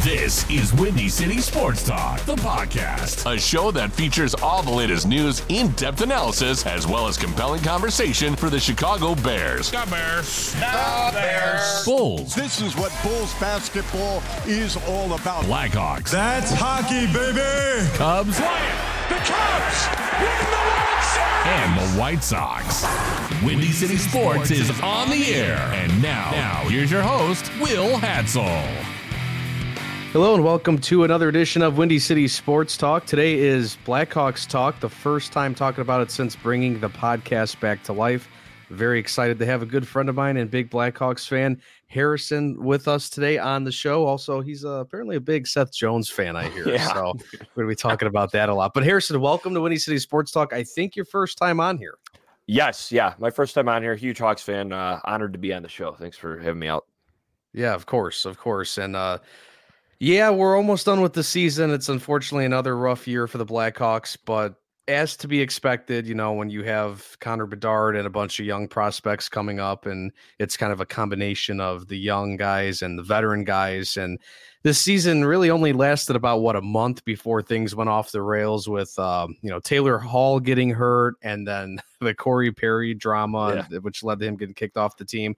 This is Windy City Sports Talk, the podcast, a show that features all the latest news, in-depth analysis, as well as compelling conversation for the Chicago Bears. The Bears. The Bears. Bulls. This is what Bulls basketball is all about. Blackhawks. That's hockey, baby. Cubs. The Cubs win the World Series. And the White Sox. Windy City Sports is on the air. And now here's your host, Will Hatzel. Hello and welcome to another edition of Windy City Sports Talk. Today is Blackhawks Talk, the first time talking about it since bringing the podcast back to life. Very excited to have a good friend of mine and big Blackhawks fan, Harrison, with us today on the show. Also, he's apparently a big Seth Jones fan, I hear. Yeah. So we're going to be talking about that a lot. But Harrison, welcome to Windy City Sports Talk. I think your first time on here. Yes, yeah, my first time on here. Huge Hawks fan. Honored to be on the show. Thanks for having me out. Yeah, of course. And yeah, we're almost done with the season. It's unfortunately another rough year for the Blackhawks, but as to be expected, you know, when you have Connor Bedard and a bunch of young prospects coming up, and it's kind of a combination of the young guys and the veteran guys. And this season really only lasted about, a month before things went off the rails with, Taylor Hall getting hurt and then the Corey Perry drama, which led to him getting kicked off the team.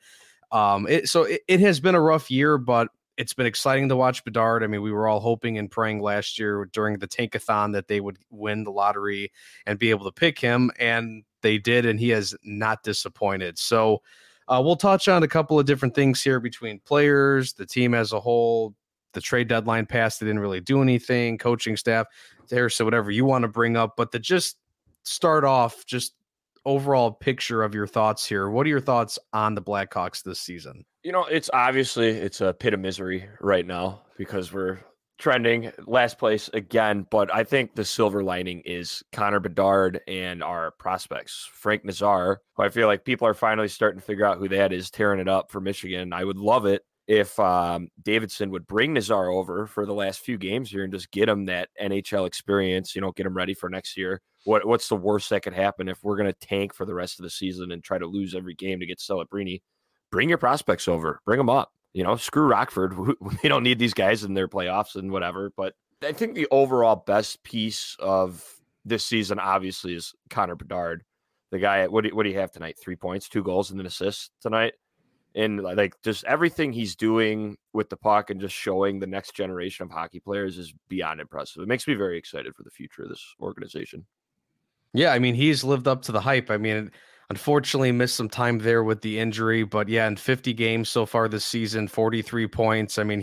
It has been a rough year, but it's been exciting to watch Bedard. I mean, we were all hoping and praying last year during the Tankathon that they would win the lottery and be able to pick him, and they did, and he has not disappointed. So we'll touch on a couple of different things here between players, the team as a whole, the trade deadline passed, they didn't really do anything, coaching staff, so whatever you want to bring up. But to just start off, just overall picture of your thoughts here. What are your thoughts on the Blackhawks this season? You know, it's a pit of misery right now because we're trending last place again. But I think the silver lining is Connor Bedard and our prospects. Frank Nazar, who I feel like people are finally starting to figure out who that is, tearing it up for Michigan. I would love it if Davidson would bring Nazar over for the last few games here and just get him that NHL experience, get him ready for next year. What's the worst that could happen if we're going to tank for the rest of the season and try to lose every game to get Celebrini? Bring your prospects over, bring them up. Screw Rockford. We don't need these guys in their playoffs and whatever. But I think the overall best piece of this season, obviously, is Connor Bedard. The guy, what do you have tonight? 3 points, 2 goals, and an assist tonight. And just everything he's doing with the puck and just showing the next generation of hockey players is beyond impressive. It makes me very excited for the future of this organization. Yeah, I mean, he's lived up to the hype. I mean, unfortunately missed some time there with the injury, but yeah, in 50 games so far this season, 43 points. I mean,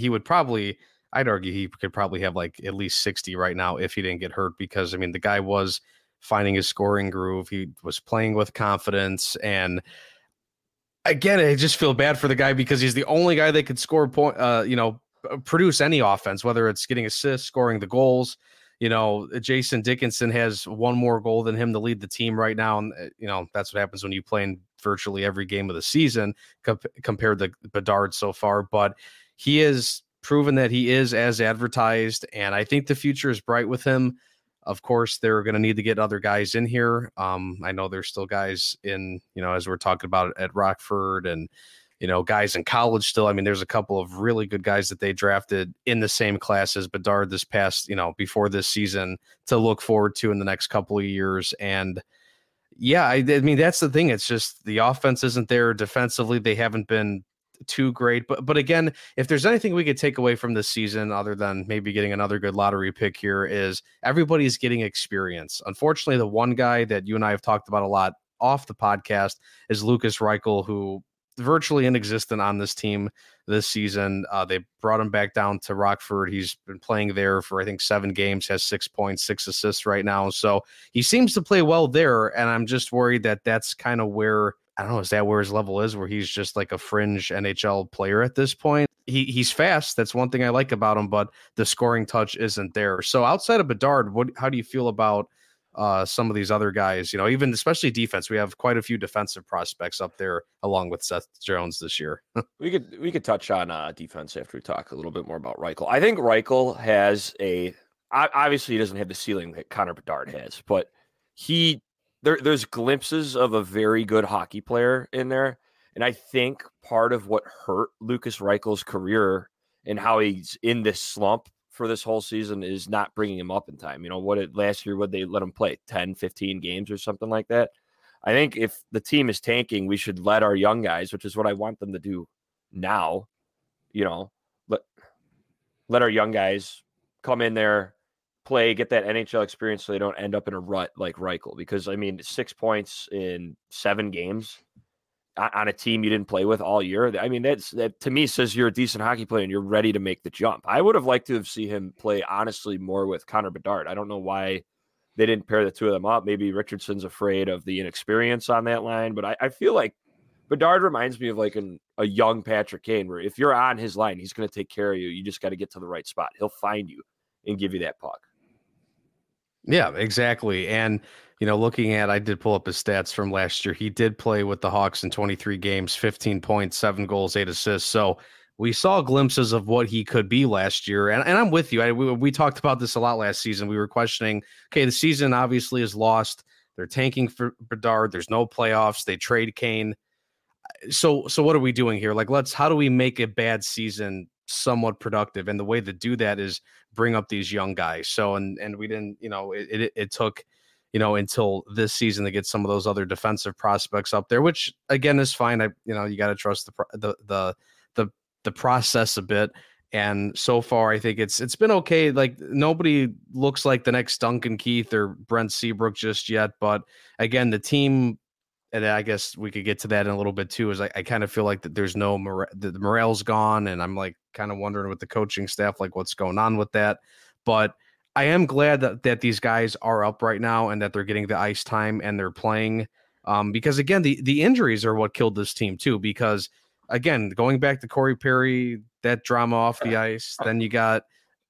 I'd argue he could probably have at least 60 right now if he didn't get hurt, because I mean, the guy was finding his scoring groove. He was playing with confidence, and again, I just feel bad for the guy because he's the only guy that could score produce any offense, whether it's getting assists, scoring the goals. Jason Dickinson has one more goal than him to lead the team right now. And, that's what happens when you play in virtually every game of the season compared to Bedard so far. But he has proven that he is as advertised, and I think the future is bright with him. Of course, they're going to need to get other guys in here. I know there's still guys in, as we're talking about at Rockford and, guys in college still. I mean, there's a couple of really good guys that they drafted in the same class as Bedard this past, before this season to look forward to in the next couple of years. And yeah, I mean, that's the thing. It's just the offense isn't there. Defensively, they haven't been too great. But again, if there's anything we could take away from this season, other than maybe getting another good lottery pick here, is everybody's getting experience. Unfortunately, the one guy that you and I have talked about a lot off the podcast is Lukas Reichel, who virtually inexistent on this team this season. They brought him back down to Rockford. He's been playing there for, I think, 7 games, has 6 points, 6 assists right now. So he seems to play well there. And I'm just worried that that's kind of where, I don't know, is that where his level is, where he's just like a fringe NHL player at this point? He's fast. That's one thing I like about him, but the scoring touch isn't there. So outside of Bedard, how do you feel about some of these other guys, even especially defense? We have quite a few defensive prospects up there along with Seth Jones this year. We could touch on defense after we talk a little bit more about Reichel. I think Reichel has obviously he doesn't have the ceiling that Connor Bedard has, but there's glimpses of a very good hockey player in there. And I think part of what hurt Lukas Reichel's career and how he's in this slump for this whole season is not bringing him up in time. Last year, would they let him play 10, 15 games or something like that? I think if the team is tanking, we should let our young guys, which is what I want them to do now, let our young guys come in there, play, get that NHL experience so they don't end up in a rut like Reichel. Because, 6 points in 7 games on a team you didn't play with all year, that to me says you're a decent hockey player and you're ready to make the jump. I would have liked to have seen him play, honestly, more with Connor Bedard. I don't know why they didn't pair the two of them up. Maybe Richardson's afraid of the inexperience on that line, but I feel like Bedard reminds me of like a young Patrick Kane, where if you're on his line, he's going to take care of you. You just got to get to the right spot. He'll find you and give you that puck. Yeah, exactly. And, I did pull up his stats from last year. He did play with the Hawks in 23 games, 15 points, 7 goals, 8 assists. So we saw glimpses of what he could be last year. And I'm with you. We talked about this a lot last season. We were questioning, okay, the season obviously is lost. They're tanking for Bedard. There's no playoffs. They trade Kane. So what are we doing here? Like, how do we make a bad season somewhat productive? And the way to do that is bring up these young guys. So, and we didn't, it took, until this season to get some of those other defensive prospects up there, which again is fine. You got to trust the process a bit. And so far, I think it's been okay. Like, nobody looks like the next Duncan Keith or Brent Seabrook just yet. But again, the team, and I guess we could get to that in a little bit too, is I kind of feel like that there's no the morale's gone, and I'm like kind of wondering with the coaching staff, like what's going on with that. But I am glad that these guys are up right now and that they're getting the ice time and they're playing. Because again, the injuries are what killed this team too. Because again, going back to Corey Perry, that drama off the ice, then you got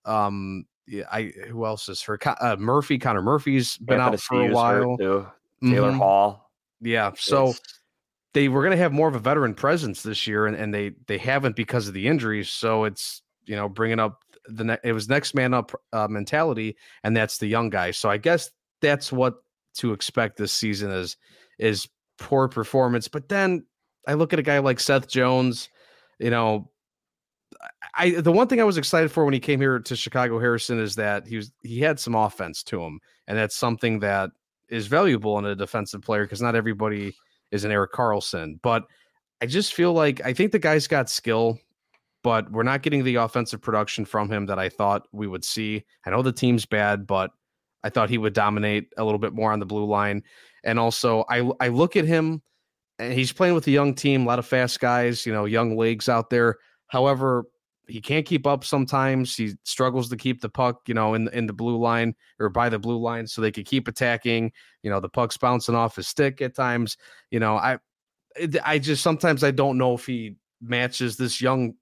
who else is hurt? Murphy, Connor Murphy's been out for a while. Taylor Hall. Yeah, so they were going to have more of a veteran presence this year, and they haven't because of the injuries. So it's bringing up it was next man up mentality, and that's the young guys. So I guess that's what to expect this season is poor performance. But then I look at a guy like Seth Jones. The one thing I was excited for when he came here to Chicago, Harrison, is that he had some offense to him, and that's something that is valuable in a defensive player, because not everybody is an Erik Karlsson. But I just feel like I think the guy's got skill, but we're not getting the offensive production from him that I thought we would see. I know the team's bad, but I thought he would dominate a little bit more on the blue line. And also I look at him, and he's playing with a young team, a lot of fast guys, young legs out there. However, he can't keep up sometimes. He struggles to keep the puck, in the blue line or by the blue line, so they could keep attacking. The puck's bouncing off his stick at times. I just sometimes I don't know if he matches this young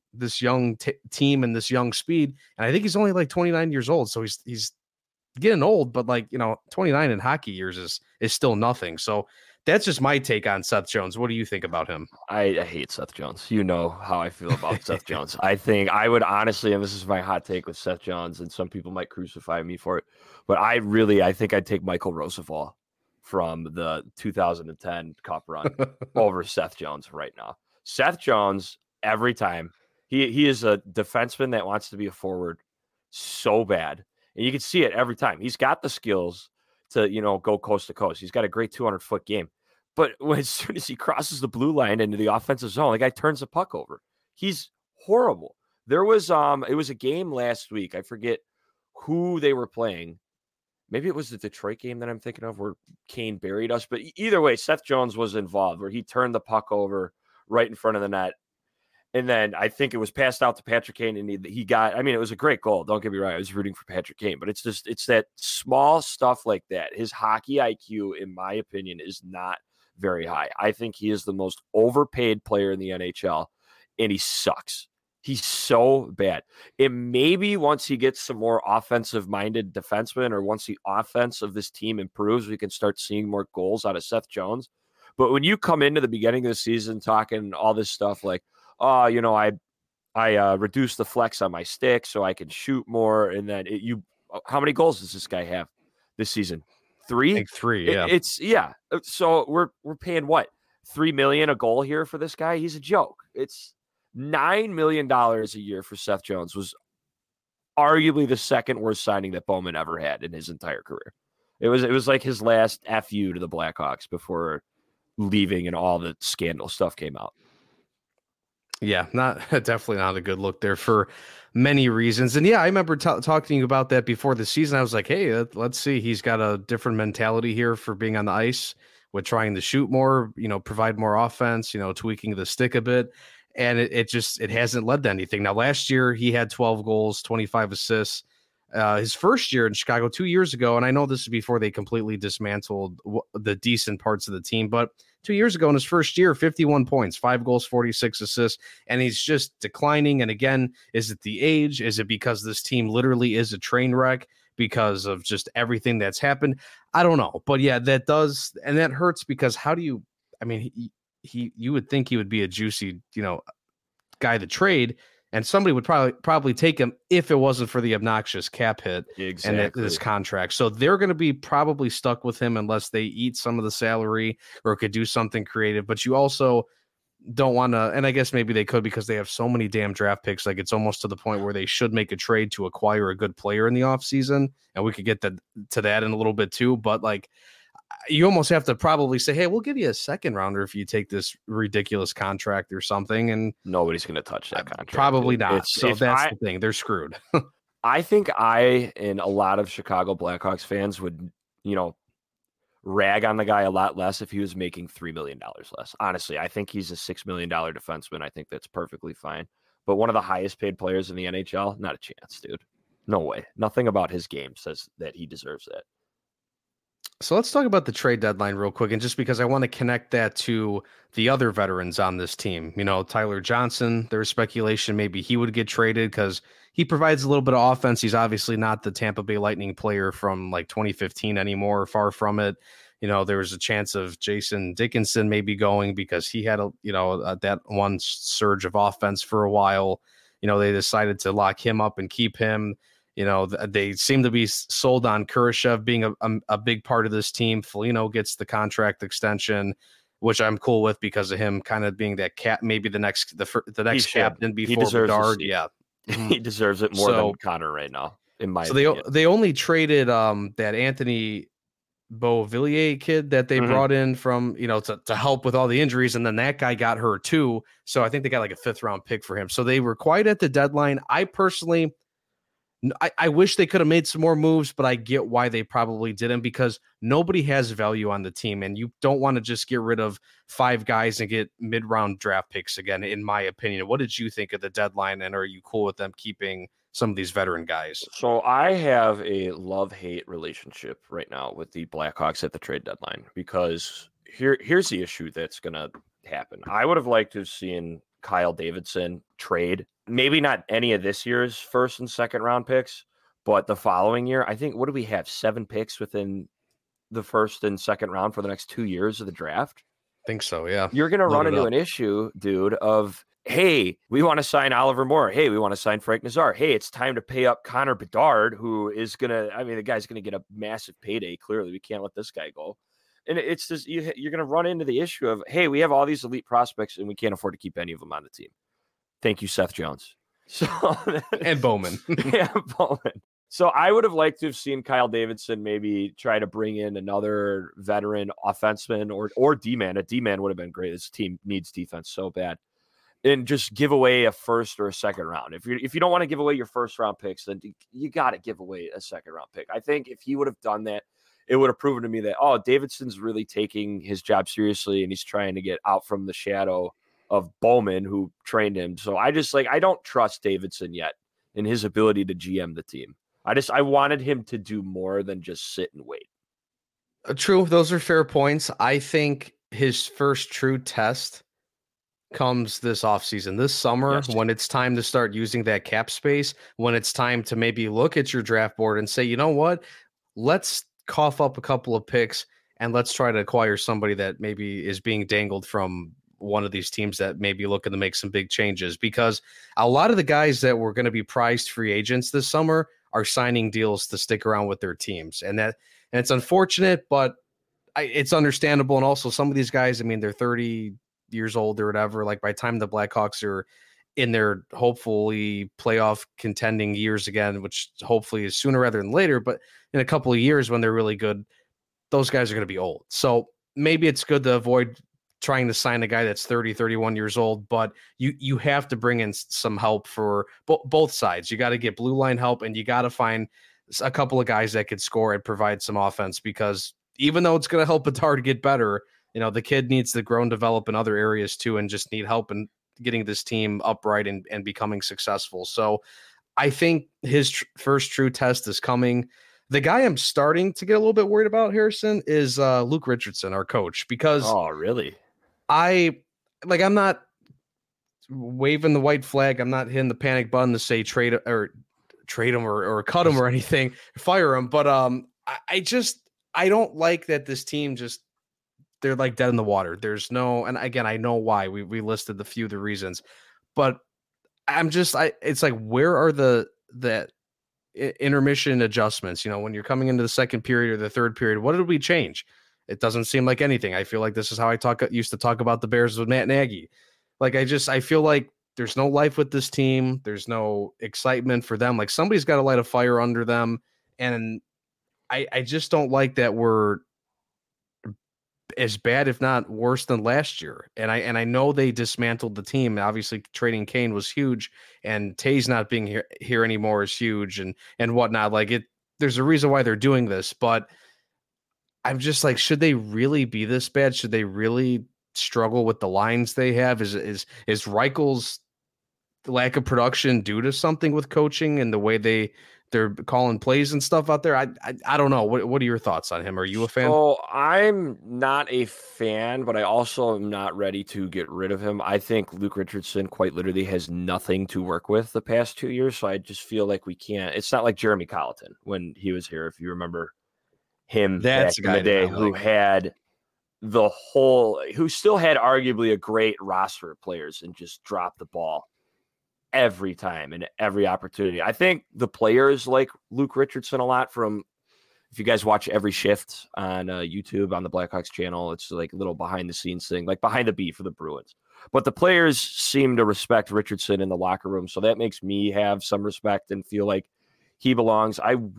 team and this young speed. And I think he's only like 29 years old, so he's getting old. But 29 in hockey years is still nothing. So that's just my take on Seth Jones. What do you think about him? I hate Seth Jones. You know how I feel about Seth Jones. I think I would honestly, and this is my hot take with Seth Jones, and some people might crucify me for it, but I think I'd take Michael Roosevelt from the 2010 Cup run over Seth Jones right now. Seth Jones, every time, he is a defenseman that wants to be a forward so bad. And you can see it every time. He's got the skills to, go coast to coast. He's got a great 200-foot game. But as soon as he crosses the blue line into the offensive zone, the guy turns the puck over. He's horrible. There was it was a game last week. I forget who they were playing. Maybe it was the Detroit game that I'm thinking of where Kane buried us. But either way, Seth Jones was involved where he turned the puck over right in front of the net. And then I think it was passed out to Patrick Kane, and he got, it was a great goal. Don't get me wrong. I was rooting for Patrick Kane, but it's that small stuff like that. His hockey IQ, in my opinion, is not very high. I think he is the most overpaid player in the NHL, and he sucks. He's so bad. And maybe once he gets some more offensive-minded defensemen, or once the offense of this team improves, we can start seeing more goals out of Seth Jones. But when you come into the beginning of the season talking all this stuff like, I reduced the flex on my stick so I can shoot more. And then how many goals does this guy have this season? 3? I think 3. Yeah. So we're paying what? $3 million a goal here for this guy. He's a joke. $9 million a year for Seth Jones was arguably the second worst signing that Bowman ever had in his entire career. It was like his last FU to the Blackhawks before leaving and all the scandal stuff came out. Yeah, definitely not a good look there for many reasons. And yeah, I remember talking to you about that before the season. I was like, hey, let's see. He's got a different mentality here for being on the ice with trying to shoot more, provide more offense, tweaking the stick a bit. And it hasn't led to anything. Now, last year he had 12 goals, 25 assists. His first year in Chicago 2 years ago, and I know this is before they completely dismantled the decent parts of the team, but 2 years ago in his first year, 51 points, 5 goals, 46 assists, and he's just declining. And again, is it the age? Is it because this team literally is a train wreck because of just everything that's happened? I don't know. But yeah, that does, and that hurts because you would think he would be a juicy, guy to trade, and somebody would probably take him if it wasn't for the obnoxious cap hit and this contract. So they're going to be probably stuck with him unless they eat some of the salary or could do something creative. But you also don't want to, and I guess maybe they could because they have so many damn draft picks. Like it's almost to the point where they should make a trade to acquire a good player in the offseason. And we could get to that in a little bit too. But like, you almost have to probably say, hey, we'll give you a second rounder if you take this ridiculous contract or something. And nobody's going to touch that contract. Probably not. So that's the thing. They're screwed. I think I and a lot of Chicago Blackhawks fans would, rag on the guy a lot less if he was making $3 million less. Honestly, I think he's a $6 million defenseman. I think that's perfectly fine. But one of the highest paid players in the NHL, not a chance, dude. No way. Nothing about his game says that he deserves that. So let's talk about the trade deadline real quick. And just because I want to connect that to the other veterans on this team, Tyler Johnson, there's speculation maybe he would get traded because he provides a little bit of offense. He's obviously not the Tampa Bay Lightning player from like 2015 anymore, far from it. There was a chance of Jason Dickinson maybe going because he had that one surge of offense for a while. They decided to lock him up and keep him. They seem to be sold on Kurashev being a big part of this team. Foligno gets the contract extension, which I'm cool with because of him kind of being that cap, maybe the next captain before Bedard. Yeah, he deserves it more than Connor right now, in my opinion. They only traded that Anthony Beauvillier kid that they brought in from, to help with all the injuries. And then that guy got hurt too. So I think they got like a 5th round pick for him. So they were quiet at the deadline. I personally, I wish they could have made some more moves, but I get why they probably didn't because nobody has value on the team. And you don't want to just get rid of 5 guys and get mid-round draft picks again, in my opinion. What did you think of the deadline? And are you cool with them keeping some of these veteran guys? So I have a love-hate relationship right now with the Blackhawks at the trade deadline because here's the issue that's going to happen. I would have liked to have seen Kyle Davidson trade. Maybe not any of this year's 1st and 2nd round picks, but the following year, I think, what do we have? 7 picks within the 1st and 2nd round for the next 2 years of the draft? I think so, yeah. You're going to run into an issue, dude, of, hey, we want to sign Oliver Moore. Hey, we want to sign Frank Nazar. Hey, it's time to pay up Connor Bedard, who is going to, the guy's going to get a massive payday. Clearly, we can't let this guy go. And it's just, you're going to run into the issue of, hey, we have all these elite prospects and we can't afford to keep any of them on the team. Thank you, Seth Jones. So and Bowman. Yeah, Bowman. So I would have liked to have seen Kyle Davidson maybe try to bring in another veteran offenseman or D-man. A D-man would have been great. This team needs defense so bad. And just give away a 1st or a 2nd round. If you don't want to give away your 1st round picks, then you got to give away a 2nd round pick. I think if he would have done that, it would have proven to me that, Davidson's really taking his job seriously and he's trying to get out from the shadow of Bowman, who trained him. So I don't trust Davidson yet in his ability to GM the team. I wanted him to do more than just sit and wait. True. Those are fair points. I think his first true test comes this offseason, this summer, when it's time to start using that cap space, when it's time to maybe look at your draft board and say, you know what, let's cough up a couple of picks and let's try to acquire somebody that maybe is being dangled from one of these teams that may be looking to make some big changes, because a lot of the guys that were going to be prized free agents this summer are signing deals to stick around with their teams. And it's unfortunate, but it's understandable. And also some of these guys, they're 30 years old or whatever. Like by the time the Blackhawks are in their hopefully playoff contending years again, which hopefully is sooner rather than later, but in a couple of years when they're really good, those guys are going to be old. So maybe it's good to avoid trying to sign a guy that's 30, 31 years old, but you have to bring in some help for both sides. You got to get blue line help, and you got to find a couple of guys that could score and provide some offense, because even though it's going to help Bedard get better, the kid needs to grow and develop in other areas too, and just need help in getting this team upright and becoming successful. So I think his first true test is coming. The guy I'm starting to get a little bit worried about, Harrison, is Luke Richardson, our coach, because really? I'm not waving the white flag. I'm not hitting the panic button to say trade him or cut him or anything, fire him. But I don't like that this team they're like dead in the water. There's no, and again, I know why we listed the few of the reasons, but it's like, where are the intermission adjustments? When you're coming into the second period or the third period, what did we change? It doesn't seem like anything. I feel like this is how I used to talk about the Bears with Matt Nagy. Like, I feel like there's no life with this team. There's no excitement for them. Like, somebody's got to light a fire under them. And I just don't like that we're as bad, if not worse than last year. And I know they dismantled the team. Obviously trading Kane was huge, and Tays not being here anymore is huge and whatnot. Like, there's a reason why they're doing this, but I'm just like, should they really be this bad? Should they really struggle with the lines they have? Is Reichel's lack of production due to something with coaching and the way they're calling plays and stuff out there? I don't know. What are your thoughts on him? Are you a fan? Oh, I'm not a fan, but I also am not ready to get rid of him. I think Luke Richardson quite literally has nothing to work with the past 2 years. So I just feel like we can't. It's not like Jeremy Colleton when he was here, if you remember him. That's back in the day who had who still had arguably a great roster of players and just dropped the ball every time and every opportunity. I think the players like Luke Richardson a lot. From, if you guys watch Every Shift on YouTube on the Blackhawks channel, it's like a little behind the scenes thing, like behind the beat for the Bruins. But the players seem to respect Richardson in the locker room, so that makes me have some respect and feel like he belongs.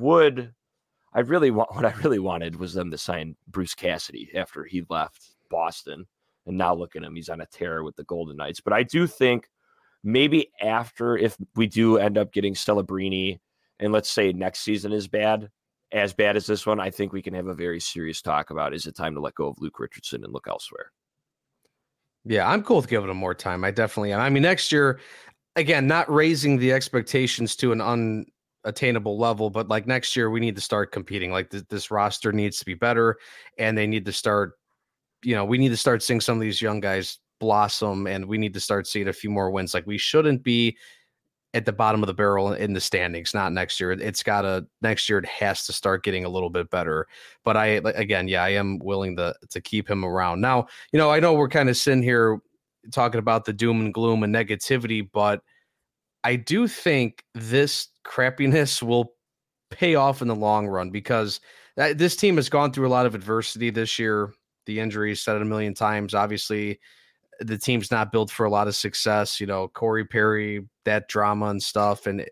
What I really wanted was them to sign Bruce Cassidy after he left Boston, and now look at him, he's on a tear with the Golden Knights. But I do think maybe after, if we do end up getting Celebrini, and let's say next season is as bad as this one, I think we can have a very serious talk about, is it time to let go of Luke Richardson and look elsewhere? Yeah, I'm cool with giving him more time. I definitely am. I mean, next year, again, not raising the expectations to an unattainable level, but like next year we need to start competing. Like this roster needs to be better, and they need to start, we need to start seeing some of these young guys blossom, and we need to start seeing a few more wins. Like, we shouldn't be at the bottom of the barrel in the standings, not next year. Next year it has to start getting a little bit better. But I am willing to keep him around. Now, I know we're kind of sitting here talking about the doom and gloom and negativity, but I do think this crappiness will pay off in the long run, because this team has gone through a lot of adversity this year. The injuries, said it a million times. Obviously, the team's not built for a lot of success. Corey Perry, that drama and stuff. And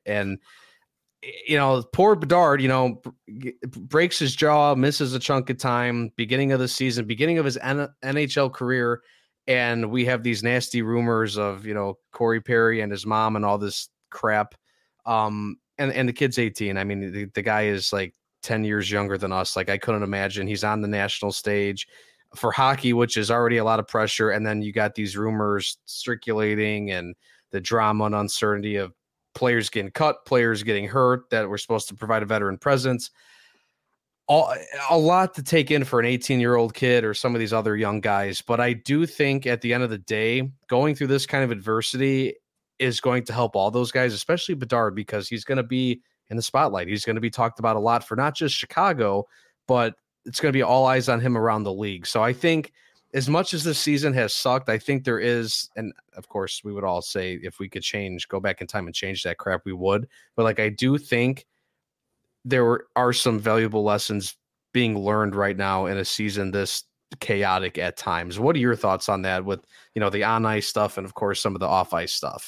poor Bedard, breaks his jaw, misses a chunk of time, beginning of the season, beginning of his NHL career. And we have these nasty rumors of, Corey Perry and his mom and all this crap. And the kid's 18. I mean, the guy is like 10 years younger than us. Like, I couldn't imagine. He's on the national stage for hockey, which is already a lot of pressure. And then you got these rumors circulating and the drama and uncertainty of players getting cut, players getting hurt, that we're supposed to provide a veteran presence. A lot to take in for an 18-year-old kid or some of these other young guys. But I do think at the end of the day, going through this kind of adversity is going to help all those guys, especially Bedard, because he's going to be in the spotlight. He's going to be talked about a lot for not just Chicago, but it's going to be all eyes on him around the league. So I think, as much as this season has sucked, I think there is, and of course we would all say if we could go back in time and change that crap, we would. But like, I do think there are some valuable lessons being learned right now in a season this chaotic at times. What are your thoughts on that with, the on ice stuff and of course some of the off ice stuff?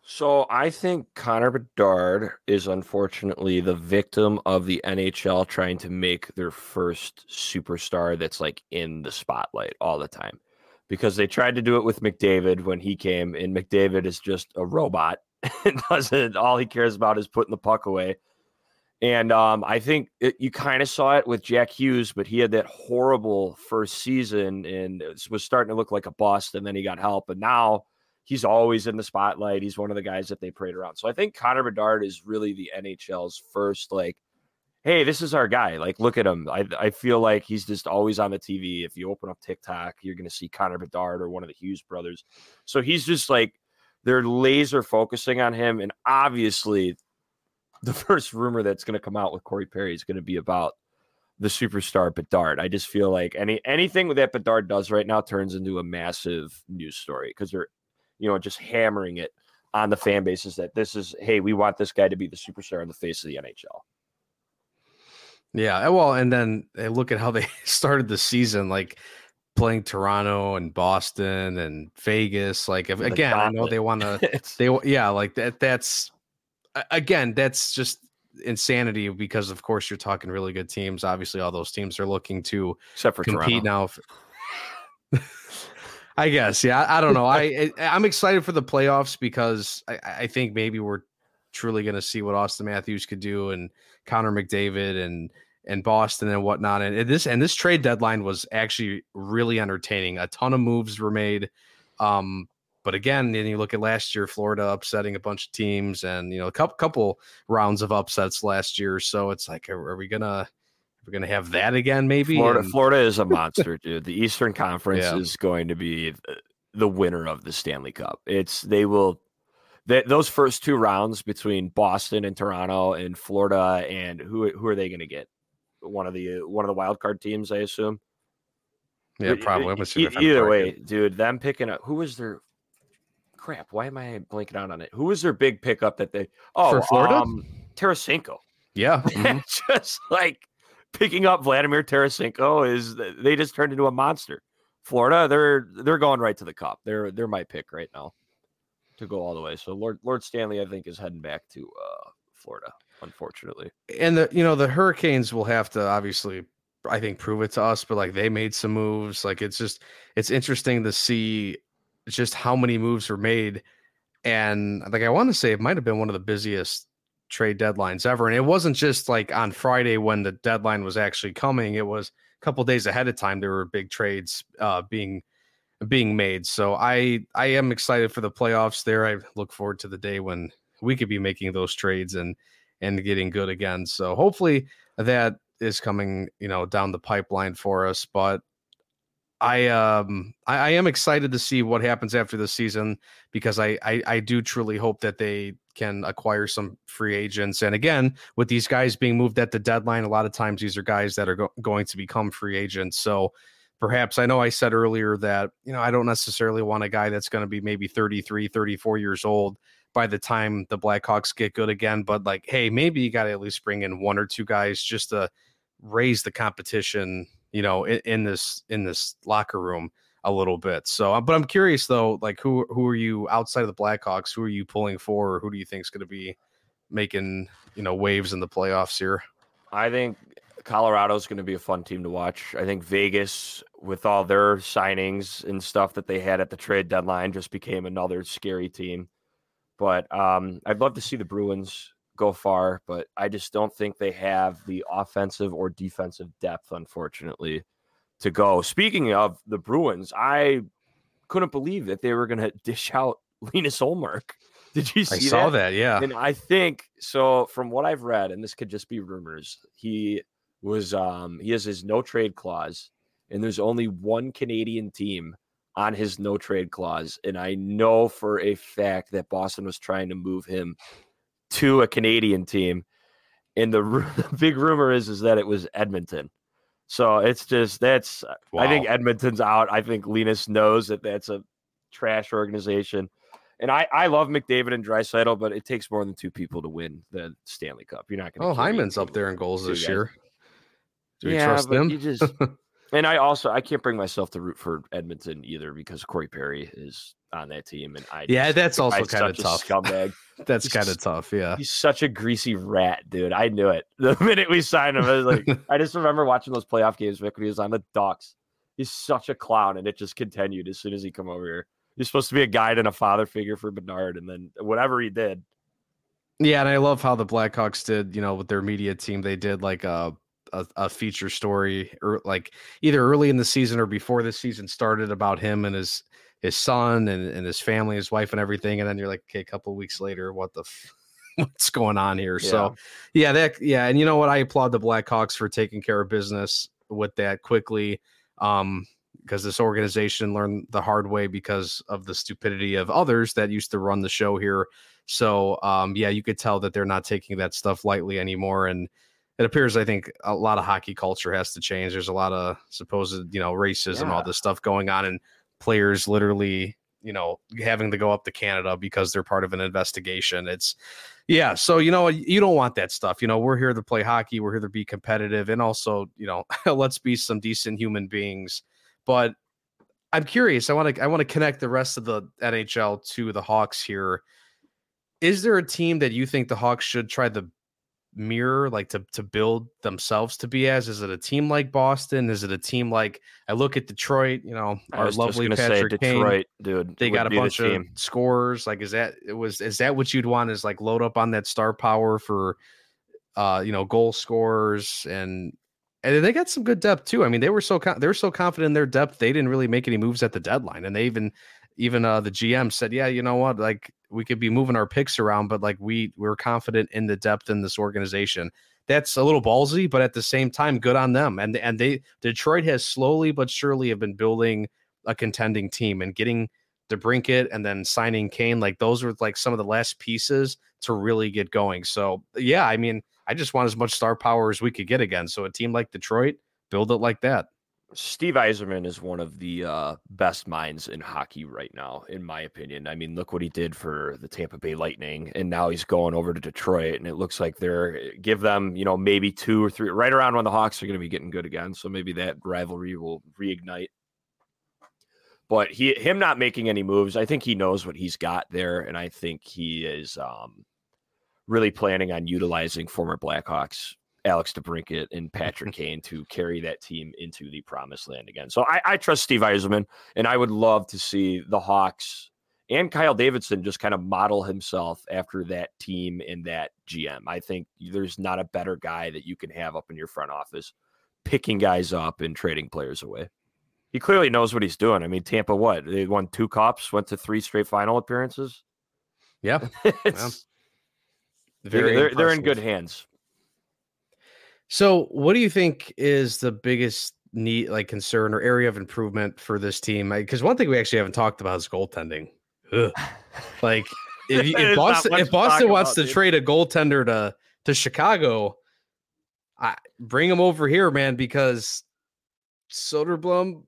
So I think Connor Bedard is unfortunately the victim of the NHL trying to make their first superstar that's like in the spotlight all the time, because they tried to do it with McDavid when he came, and McDavid is just a robot. All he cares about is putting the puck away. And I think you kind of saw it with Jack Hughes, but he had that horrible first season and was starting to look like a bust, and then he got help, and now he's always in the spotlight. He's one of the guys that they parade around. So I think Connor Bedard is really the NHL's first, like, hey, this is our guy. Like, look at him. I feel like he's just always on the TV. If you open up TikTok, you're going to see Connor Bedard or one of the Hughes brothers. So he's just like, they're laser focusing on him. And obviously the first rumor that's going to come out with Corey Perry is going to be about the superstar Bedard. I just feel like anything that Bedard does right now turns into a massive news story, because they're, just hammering it on the fan bases that this is, hey, we want this guy to be the superstar on the face of the NHL. Yeah, well, and then look at how they started the season, like playing Toronto and Boston and Vegas. Like, again, I know they want to, like that. That's just insanity, because of course you're talking really good teams. Obviously, all those teams are looking to except for compete Toronto now. I guess, yeah. I don't know. I'm excited for the playoffs, because I think maybe we're truly going to see what Austin Matthews could do, and Connor McDavid and Boston and whatnot. And this trade deadline was actually really entertaining. A ton of moves were made. But again, then you look at last year, Florida upsetting a bunch of teams, and a couple rounds of upsets last year. So it's like, are we gonna have that again? Maybe Florida is a monster, dude. The Eastern Conference is going to be the winner of the Stanley Cup. Those first two rounds between Boston and Toronto and Florida, and who are they going to get? One of the wild card teams, I assume. Yeah, probably. Either way, dude, them picking up, who was their crap? Why am I blanking out on it? Who was their big pickup that they? For Florida, Tarasenko. Yeah, just like picking up Vladimir Tarasenko is they just turned into a monster. Florida, they're going right to the cup. They're my pick right now to go all the way. So Lord Stanley, I think, is heading back to Florida, unfortunately. And the Hurricanes will have to obviously, I think, prove it to us, but like they made some moves. Like it's interesting to see just how many moves were made. And like, I want to say it might've been one of the busiest trade deadlines ever. And it wasn't just like on Friday when the deadline was actually coming. It was a couple of days ahead of time. There were big trades being made. So I am excited for the playoffs there. I look forward to the day when we could be making those trades and getting good again. So hopefully that is coming, down the pipeline for us. But I am excited to see what happens after the season, because I do truly hope that they can acquire some free agents. And again, with these guys being moved at the deadline, a lot of times these are guys that are going to become free agents. So perhaps, I know I said earlier that, I don't necessarily want a guy that's going to be maybe 33, 34 years old by the time the Blackhawks get good again. But like, hey, maybe you got to at least bring in one or two guys just to raise the competition, in this locker room a little bit. So, but I'm curious though, like who are you outside of the Blackhawks? Who are you pulling for, or who do you think is going to be making, waves in the playoffs here? I think Colorado's going to be a fun team to watch. I think Vegas, with all their signings and stuff that they had at the trade deadline, just became another scary team. But I'd love to see the Bruins go far, but I just don't think they have the offensive or defensive depth, unfortunately, to go. Speaking of the Bruins, I couldn't believe that they were going to dish out Linus Ullmark. Did you see that? I saw that, yeah. And I think, so from what I've read, and this could just be rumors, he has his no trade clause, and there's only one Canadian team on his no trade clause. And I know for a fact that Boston was trying to move him to a Canadian team. And the big rumor is that it was Edmonton. So it's just, wow. I think Edmonton's out. I think Linus knows that that's a trash organization. And I love McDavid and Draisaitl, but it takes more than two people to win the Stanley Cup. You're not going to. Hyman's up there in goals this year. Do we trust him? And I can't bring myself to root for Edmonton either because Corey Perry is on that team, and that's also kind of tough. Scumbag. That's kind of tough. Yeah, he's such a greasy rat, dude. I knew it the minute we signed him. I was like, I just remember watching those playoff games when he was on the Ducks. He's such a clown, and it just continued as soon as he come over here. He's supposed to be a guide and a father figure for Bedard, and then whatever he did. Yeah, and I love how the Blackhawks did, with their media team. They did like a feature story, or like either early in the season or before the season started, about him and his son and his family, his wife, and everything. And then you're like, okay, a couple of weeks later, what's going on here? Yeah. So, and you know what? I applaud the Blackhawks for taking care of business with that quickly. Because this organization learned the hard way because of the stupidity of others that used to run the show here. So, you could tell that they're not taking that stuff lightly anymore. And it appears, I think, a lot of hockey culture has to change. There's a lot of supposed, racism, all this stuff going on, and players literally, having to go up to Canada because they're part of an investigation. So, you don't want that stuff. We're here to play hockey. We're here to be competitive. And also, let's be some decent human beings. But I'm curious. I want to connect the rest of the NHL to the Hawks here. Is there a team that you think the Hawks should try to mirror, like to build themselves to be as? Is it a team like Boston? Is it a team like, I look at Detroit, our lovely Patrick Kane, Detroit, dude, they got a bunch of scorers. Like, is that what you'd want, is like load up on that star power for, goal scorers, and they got some good depth too. I mean, they were so confident in their depth, they didn't really make any moves at the deadline. And they even the GM said, yeah, you know what, like, we could be moving our picks around, but like we're confident in the depth in this organization. That's a little ballsy, but at the same time, good on them. And Detroit has slowly but surely have been building a contending team, and getting DeBrincat and then signing Kane. Like, those were like some of the last pieces to really get going. So yeah, I mean, I just want as much star power as we could get again. So a team like Detroit, build it like that. Steve Yzerman is one of the best minds in hockey right now, in my opinion. I mean, look what he did for the Tampa Bay Lightning, and now he's going over to Detroit, and it looks like give them, maybe 2 or 3, right around when the Hawks are going to be getting good again. So maybe that rivalry will reignite. But him not making any moves, I think he knows what he's got there, and I think he is really planning on utilizing former Blackhawks Alex DeBrincat and Patrick Kane to carry that team into the promised land again. So I trust Steve Yzerman, and I would love to see the Hawks and Kyle Davidson just kind of model himself after that team and that GM. I think there's not a better guy that you can have up in your front office, picking guys up and trading players away. He clearly knows what he's doing. I mean, Tampa, they won 2 cups, went to 3 straight final appearances. Yeah. They're in good hands. So what do you think is the biggest need, like concern or area of improvement for this team? Because one thing we actually haven't talked about is goaltending. Ugh. Like, if Boston wants to trade a goaltender to Chicago, bring him over here, man, because Soderblom,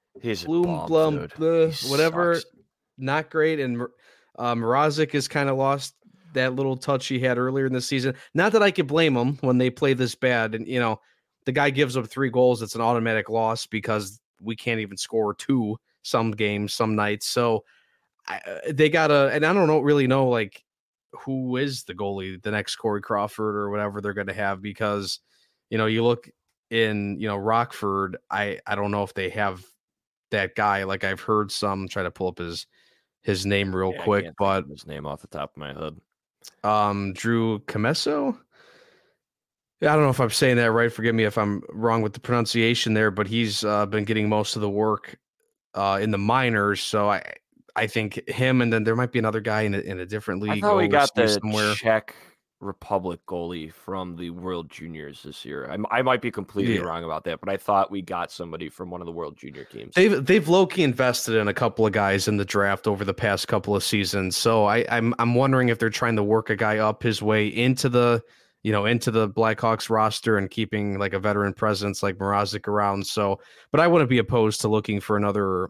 whatever, not great. And Mrazek is kind of lost that little touch he had earlier in the season. Not that I could blame him when they play this bad. And, the guy gives up 3 goals. It's an automatic loss because we can't even score 2 some games, some nights. So they gotta, and I don't really know like who is the goalie, the next Corey Crawford or whatever they're going to have, because, you look in, Rockford, I don't know if they have that guy. Like, I've heard some try to pull up his name real quick, but his name off the top of my head. Drew Comesso. I don't know if I'm saying that right. Forgive me if I'm wrong with the pronunciation there, but he's been getting most of the work in the minors. So I think him, and then there might be another guy in a different league. I thought we got the Czech Republic goalie from the World Juniors this year. I might be completely wrong about that, but I thought we got somebody from one of the World Junior teams. They've low-key invested in a couple of guys in the draft over the past couple of seasons. So I'm wondering if they're trying to work a guy up his way into the Blackhawks roster and keeping like a veteran presence like Mrazek around. So, but I wouldn't be opposed to looking for another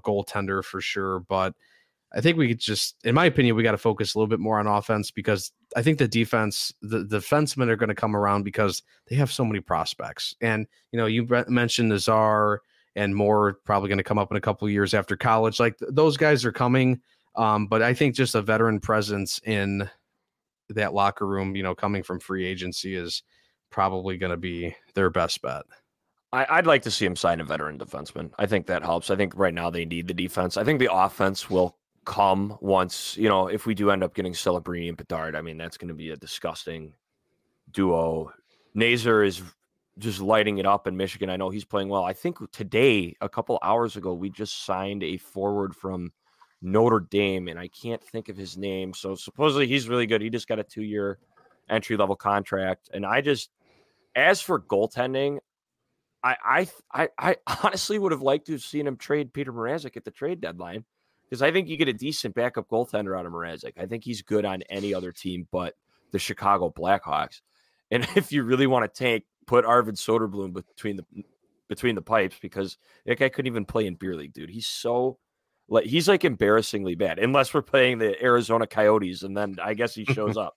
goaltender for sure. But I think we could just, in my opinion, we got to focus a little bit more on offense, because I think the defensemen are going to come around because they have so many prospects. And, you mentioned Nazar and Moore probably going to come up in a couple of years after college. Like those guys are coming. But I think just a veteran presence in that locker room, coming from free agency is probably going to be their best bet. I'd like to see him sign a veteran defenseman. I think that helps. I think right now they need the defense. I think the offense will come once, if we do end up getting Celebrini and Bedard. I mean, that's going to be a disgusting duo. Nazar is just lighting it up in Michigan. I know he's playing well. I think today, a couple hours ago, we just signed a forward from Notre Dame, and I can't think of his name. So supposedly he's really good. He just got a 2-year entry-level contract. And as for goaltending, I honestly would have liked to have seen him trade Peter Mrazek at the trade deadline, because I think you get a decent backup goaltender out of Mrazek. I think he's good on any other team but the Chicago Blackhawks. And if you really want to tank, put Arvid Soderblom between the pipes, because that guy couldn't even play in beer league, dude. He's like embarrassingly bad, unless we're playing the Arizona Coyotes, and then I guess he shows up.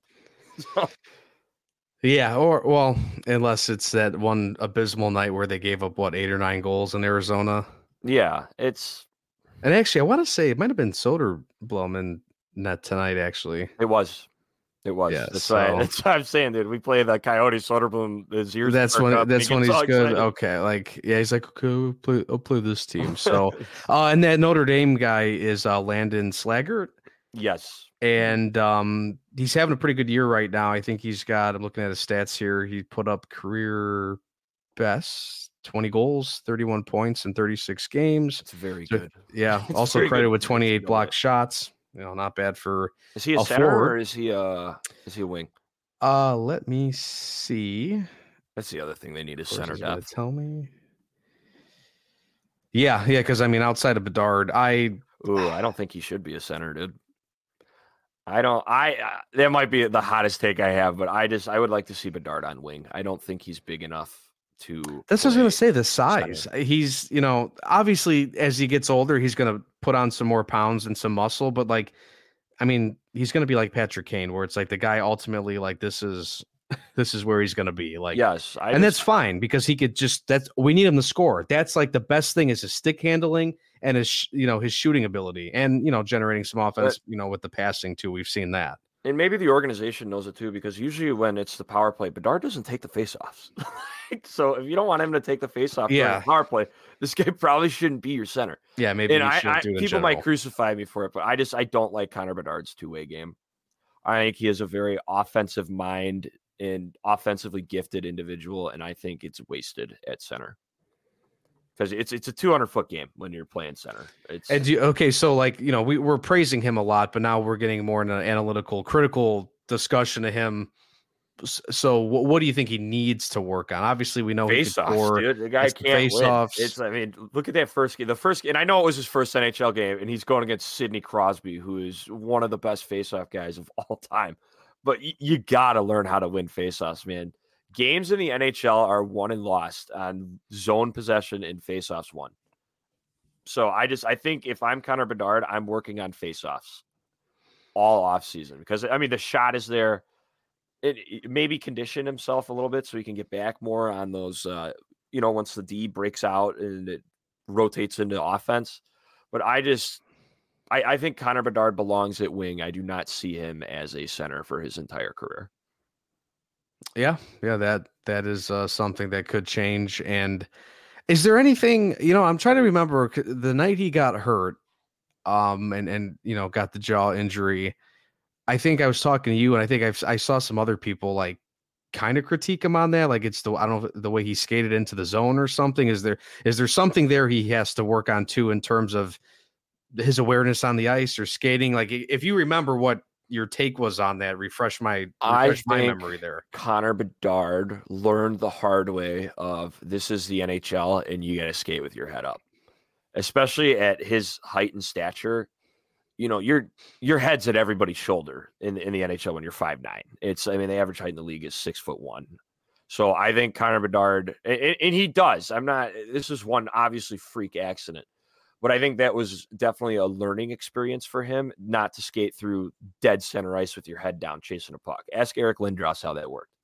Yeah, unless it's that one abysmal night where they gave up 8 or 9 goals in Arizona. Yeah, and actually I want to say it might have been Soderblom in net tonight. Actually, it was. Yeah, that's why I'm saying, dude. We play the Coyotes. Soderblom is ears. That's when he's good. Excited. Okay, he's like, okay, I'll play this team. So, and that Notre Dame guy is Landon Slaggert. Yes. And he's having a pretty good year right now. I think I'm looking at his stats here. He put up career best 20 goals, 31 points in 36 games. It's very good. Yeah. Also credited with 28 blocked shots. Not bad for. Is he a center forward. Or is he a wing? Let me see. That's the other thing they need is center depth. Tell me. Yeah, because outside of Bedard, I don't think he should be a center, dude. That might be the hottest take I have, but I would like to see Bedard on wing. I don't think he's big enough to. That's what I was going to say. The size. Center. He's, obviously as he gets older, he's going to put on some more pounds and some muscle, but he's going to be like Patrick Kane, where it's like the guy ultimately, like, this is where he's going to be. Like, yes. That's fine, because he could we need him to score. That's like the best thing is his stick handling and his shooting ability, and, generating some offense, with the passing too. We've seen that. And maybe the organization knows it too, because usually when it's the power play, Bedard doesn't take the faceoffs. So if you don't want him to take the faceoff during the power play, this guy probably shouldn't be your center. Yeah, maybe. And people might crucify me for it, but I don't like Connor Bedard's two-way game. I think he has a very offensive mind and offensively gifted individual, and I think it's wasted at center. Because it's a 200-foot game when you're playing center. So we're praising him a lot, but now we're getting more in an analytical, critical discussion of him. So what do you think he needs to work on? Obviously, we know face-offs, dude. The guy can't win. Look at that first game. And I know it was his first NHL game, and he's going against Sidney Crosby, who is one of the best face-off guys of all time. But you got to learn how to win face-offs, man. Games in the NHL are won and lost on zone possession and faceoffs won. So I think if I'm Connor Bedard, I'm working on faceoffs all off season, because the shot is there. It maybe condition himself a little bit so he can get back more on those. Once the D breaks out and it rotates into offense. But I think Connor Bedard belongs at wing. I do not see him as a center for his entire career. Yeah, that is something that could change. And is there anything, I'm trying to remember the night he got hurt, and got the jaw injury. I think I was talking to you, and I think I saw some other people like kind of critique him on that. Like I don't know, the way he skated into the zone or something. Is there something there he has to work on too in terms of his awareness on the ice or skating? Like, if you remember what your take was on that, refresh my memory there. Connor Bedard learned the hard way of, this is the NHL and you got to skate with your head up, especially at his height and stature. Your head's at everybody's shoulder in the NHL when you're 5'9". The average height in the league is 6'1". So I think Connor Bedard, and he does. This is one obviously freak accident, But I think that was definitely a learning experience for him, not to skate through dead center ice with your head down chasing a puck. Ask Eric Lindros how that worked.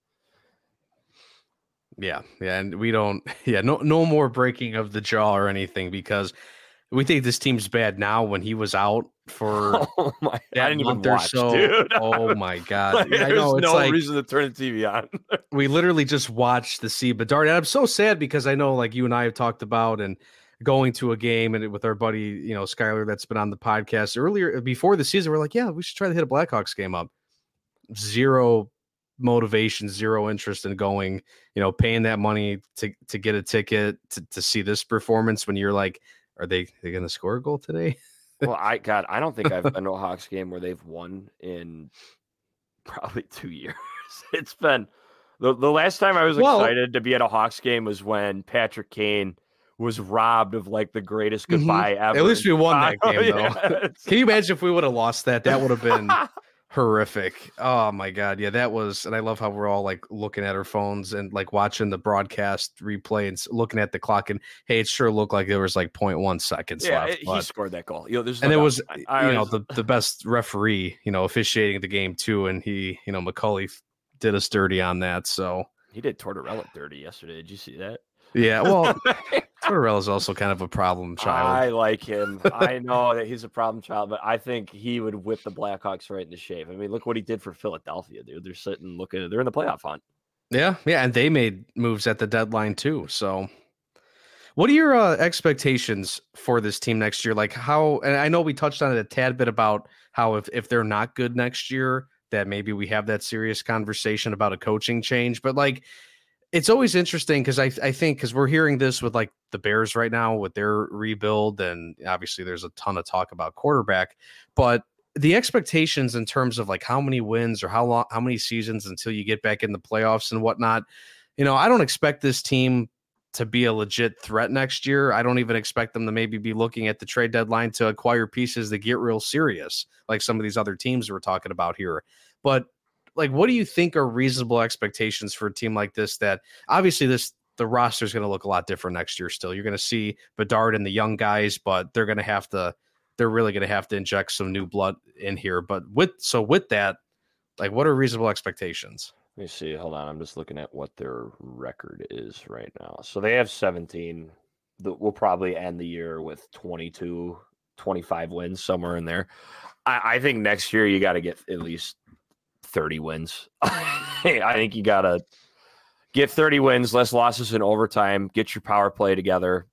Yeah, and we don't. Yeah, no more breaking of the jaw or anything, because we think this team's bad now. When he was out for I that didn't month even or watch, so, dude. oh my god! Like, I there's know it's no like reason to turn the TV on. we literally just watched the see Bedard, and I'm so sad because I know, like you and I have talked about, and going to a game and with our buddy, Skyler, that's been on the podcast earlier before the season, we're like, yeah, we should try to hit a Blackhawks game up. Zero motivation, zero interest in going, paying that money to get a ticket to see this performance when you're like, are they going to score a goal today? Well, I don't think I've been to a Hawks game where they've won in probably 2 years. It's been the last time I was excited to be at a Hawks game was when Patrick Kane was robbed of like the greatest goodbye ever. At least we won that game, though. Yeah. Can you imagine if we would have lost that? That would have been horrific. Oh my god, yeah, that was. And I love how we're all like looking at our phones and like watching the broadcast replay and looking at the clock, and hey, it sure looked like there was like 0.1 seconds left. He scored that goal. There's and it was the best referee officiating the game too, and he McCulley did us dirty on that. So he did Tortorella dirty yesterday. Did you see that? Yeah, well, Tortorella is also kind of a problem child. I like him. I know that he's a problem child, but I think he would whip the Blackhawks right into shape. I mean, look what he did for Philadelphia, dude. They're sitting looking. They're in the playoff hunt. Yeah, and they made moves at the deadline too. So, what are your expectations for this team next year? Like how? And I know we touched on it a tad bit about how if they're not good next year, that maybe we have that serious conversation about a coaching change. But like, it's always interesting because I think because we're hearing this with like the Bears right now with their rebuild, and obviously there's a ton of talk about quarterback, but the expectations in terms of like how many wins or how many seasons until you get back in the playoffs and whatnot, I don't expect this team to be a legit threat next year. I don't even expect them to maybe be looking at the trade deadline to acquire pieces that get real serious, like some of these other teams we're talking about here. But like, what do you think are reasonable expectations for a team like this? That obviously the roster is going to look a lot different next year. Still, you're going to see Bedard and the young guys, but they're really going to have to inject some new blood in here. But with that, like, what are reasonable expectations? Let me see. Hold on. I'm just looking at what their record is right now. So they have 17. We'll probably end the year with 22, 25 wins, somewhere in there. I think next year you got to get at least 30 wins. I think you got to get 30 wins, less losses in overtime, get your power play together.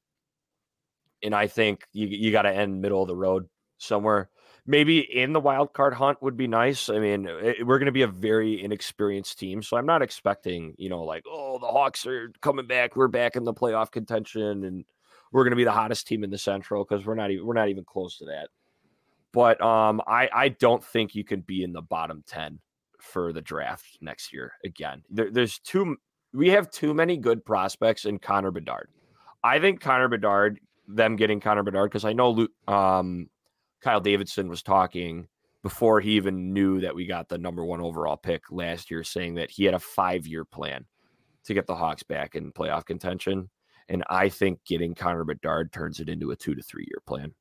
And I think you got to end middle of the road somewhere. Maybe in the wild card hunt would be nice. I mean, we're going to be a very inexperienced team, so I'm not expecting, like, oh, the Hawks are coming back. We're back in the playoff contention, and we're going to be the hottest team in the Central, because we're not even close to that. But I don't think you can be in the bottom 10 for the draft next year again. We have too many good prospects in Connor Bedard. I think them getting Connor Bedard, because I know Kyle Davidson was talking before he even knew that we got the number 1 overall pick last year, saying that he had a 5-year plan to get the Hawks back in playoff contention. And I think getting Connor Bedard turns it into a 2 to 3 year plan.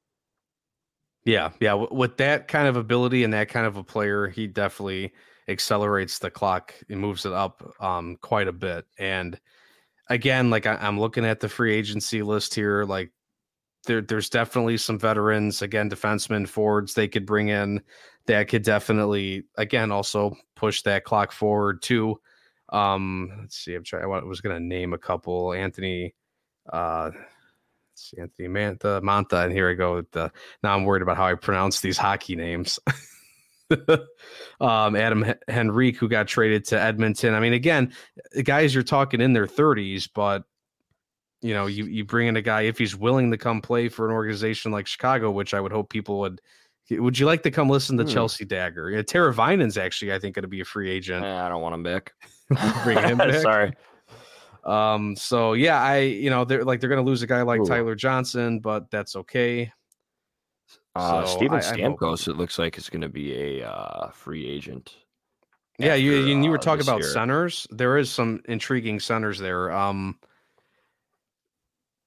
Yeah. With that kind of ability and that kind of a player, he definitely accelerates the clock and moves it up quite a bit. And again, like I'm looking at the free agency list here, like there's definitely some veterans, again, defensemen, forwards they could bring in that could definitely, again, also push that clock forward too. Let's see, I was going to name a couple. Anthony Mantha, and here I go with now I'm worried about how I pronounce these hockey names. Adam Henrique, who got traded to Edmonton. I mean, again, guys you're talking in their 30s, but you bring in a guy if he's willing to come play for an organization like Chicago, which I would hope people would. Would you like to come listen to Chelsea Dagger? Yeah, Tara Vinan's actually, I think, going to be a free agent. I don't want him back. Bring him back. Sorry. So yeah, they're going to lose a guy like Tyler Johnson, but that's okay. Steven Stamkos, it looks like, is going to be a free agent. Yeah, you were talking about centers. There is some intriguing centers there.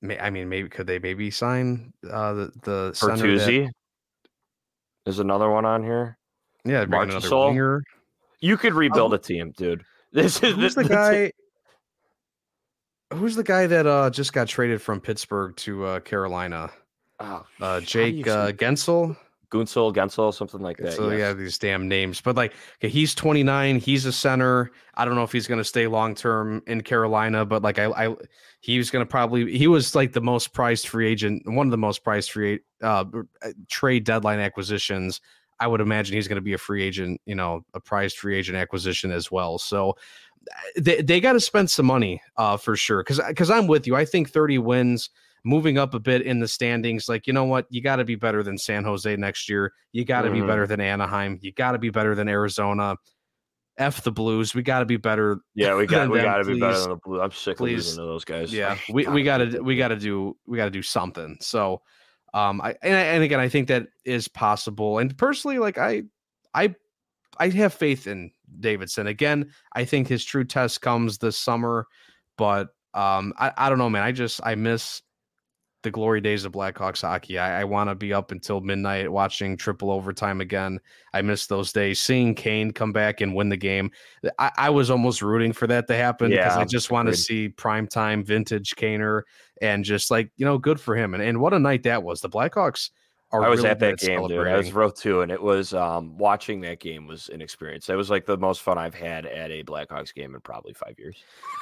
I mean, maybe could they maybe sign the center Bertuzzi is another one on here. Yeah, bring another Marchessault. winger. You could rebuild a team, dude. This is Who's the guy? Who's the guy that just got traded from Pittsburgh to Carolina? Jake Gensel. Gunsel, something like that. So yeah, these damn names. But like, okay, he's 29. He's a center. I don't know if he's going to stay long term in Carolina, but like he was going to he was like the most prized free agent, one of the most prized trade deadline acquisitions. I would imagine he's going to be a free agent, a prized free agent acquisition as well. So they got to spend some money for sure. Because I'm with you. I think 30 wins, moving up a bit in the standings. Like, you know what? You got to be better than San Jose next year. You got to be better than Anaheim. You got to be better than Arizona. F the Blues. We got to be better. Yeah, we got to be better than the Blues. I'm sick of losing to those guys. Yeah, we got to do something. So, and again, I think that is possible. And personally, like I have faith in Davidson. Again, I think his true test comes this summer, but I don't know, man. I miss the glory days of Blackhawks hockey. I want to be up until midnight watching triple overtime again. I miss those days. Seeing Kane come back and win the game, I was almost rooting for that to happen because I just want to see primetime vintage Kaner and just like, good for him. And what a night that was. The Blackhawks are. I was at that game, dude. I was row 2, and it was watching that game was an experience. It was like the most fun I've had at a Blackhawks game in probably 5 years.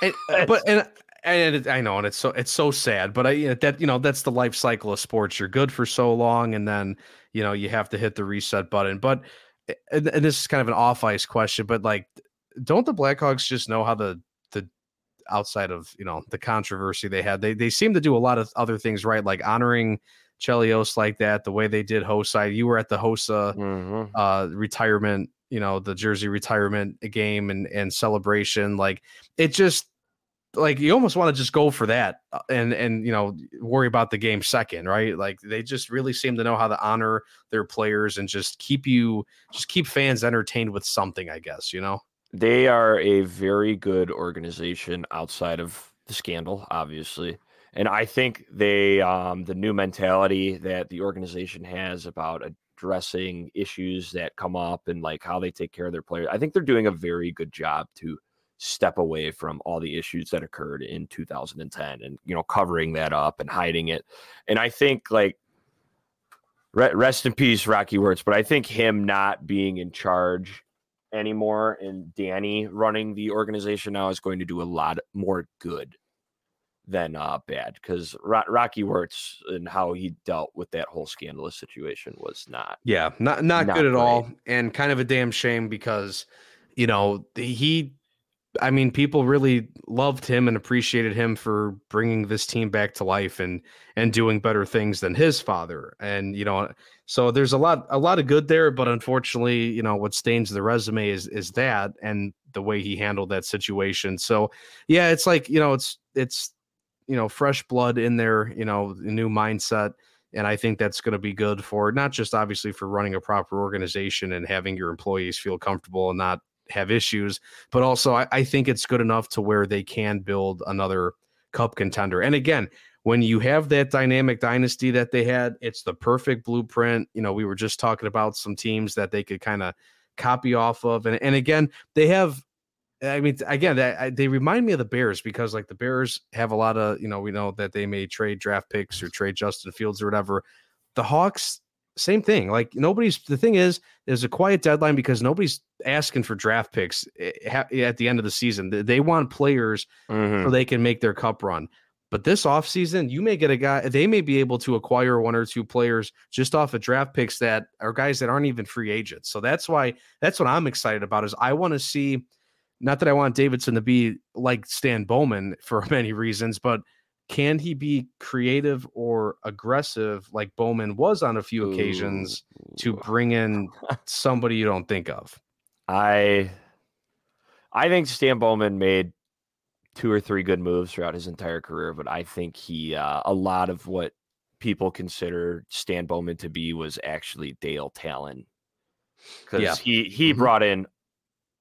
And I know, and it's so sad, but that's the life cycle of sports. You're good for so long, and then you have to hit the reset button. But and this is kind of an off ice question, but like, don't the Blackhawks just know how the outside of the controversy they had, they seem to do a lot of other things right, like honoring Chelios like that, the way they did Hossa. You were at the Hossa retirement, the jersey retirement game and celebration. Like, it just. Like, you almost want to just go for that and worry about the game second, right? Like, they just really seem to know how to honor their players and just keep fans entertained with something, I guess, They are a very good organization outside of the scandal, obviously. And I think the new mentality that the organization has about addressing issues that come up and like how they take care of their players, I think they're doing a very good job to step away from all the issues that occurred in 2010 and, covering that up and hiding it. And I think, like, rest in peace, Rocky Wirtz, but I think him not being in charge anymore and Danny running the organization now is going to do a lot more good than bad, because Rocky Wirtz and how he dealt with that whole scandalous situation was not good great at all, and kind of a damn shame because, people really loved him and appreciated him for bringing this team back to life and doing better things than his father. And, so there's a lot of good there, but unfortunately, what stains the resume is that, and the way he handled that situation. So yeah, it's like, it's fresh blood in there, a new mindset. And I think that's going to be good for not just obviously for running a proper organization and having your employees feel comfortable and not have issues, but also I think it's good enough to where they can build another cup contender. And again, when you have that dynamic dynasty that they had, it's the perfect blueprint. We were just talking about some teams that they could kind of copy off of. And again, they have, they remind me of the Bears because like the Bears have a lot of, we know that they may trade draft picks or trade Justin Fields or whatever. The Hawks, same thing. Like the thing is, there's a quiet deadline because nobody's asking for draft picks at the end of the season. They want players so they can make their cup run. But this offseason, you may get a guy, they may be able to acquire one or two players just off of draft picks that are guys that aren't even free agents. So that's what I'm excited about is I want to see, not that I want Davidson to be like Stan Bowman for many reasons, but can he be creative or aggressive like Bowman was on a few occasions to bring in somebody you don't think of? I think Stan Bowman made 2 or 3 good moves throughout his entire career, but I think he a lot of what people consider Stan Bowman to be was actually Dale Talon, because he brought in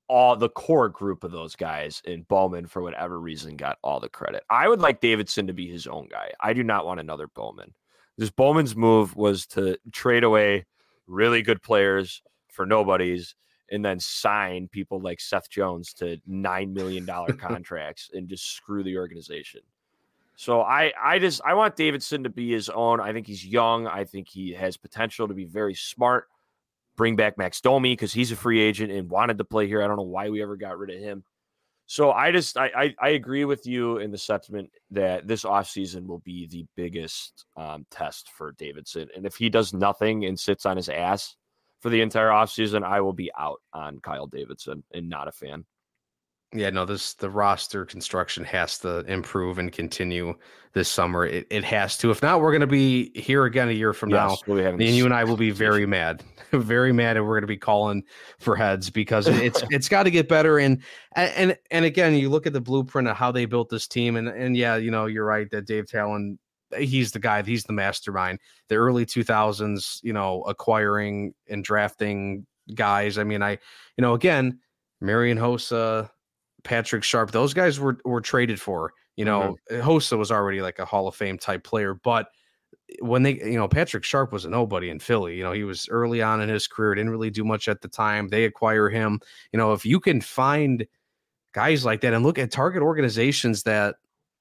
all the core group of those guys, and Bowman, for whatever reason, got all the credit. I would like Davidson to be his own guy. I do not want another Bowman. This Bowman's move was to trade away really good players for nobodies and then sign people like Seth Jones to $9 million contracts and just screw the organization. So I want Davidson to be his own. I think he's young. I think he has potential to be very smart. Bring back Max Domi because he's a free agent and wanted to play here. I don't know why we ever got rid of him. So I agree with you in the sentiment that this offseason will be the biggest test for Davidson. And if he does nothing and sits on his ass for the entire offseason, I will be out on Kyle Davidson and not a fan. Yeah, no, the roster construction has to improve and continue this summer. It has to. If not, we're going to be here again a year from now. And you and I will be very mad, very mad, and we're going to be calling for heads because it's got to get better. And again, you look at the blueprint of how they built this team, and yeah, you're right that Dave Talon, he's the guy, he's the mastermind. The early 2000s, acquiring and drafting guys. I mean, again, Marian Hossa, Patrick Sharp, those guys were traded for. Hossa was already like a Hall of Fame type player, but when they, Patrick Sharp was a nobody in Philly. He was early on in his career, didn't really do much at the time. They acquire him. If you can find guys like that and look at target organizations that,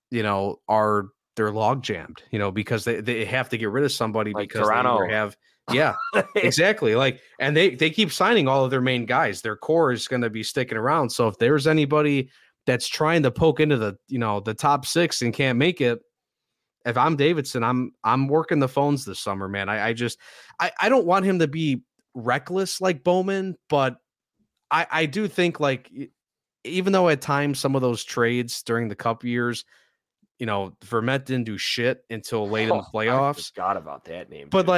they're log jammed, because they have to get rid of somebody like because Toronto. They have. Yeah, exactly. And they keep signing all of their main guys. Their core is going to be sticking around. So if there's anybody that's trying to poke into the top 6 and can't make it, if I'm Davidson, I'm working the phones this summer, man. I don't want him to be reckless like Bowman, but I do think even though at times some of those trades during the Cup years, Vermette didn't do shit until late in the playoffs. I forgot about that name. But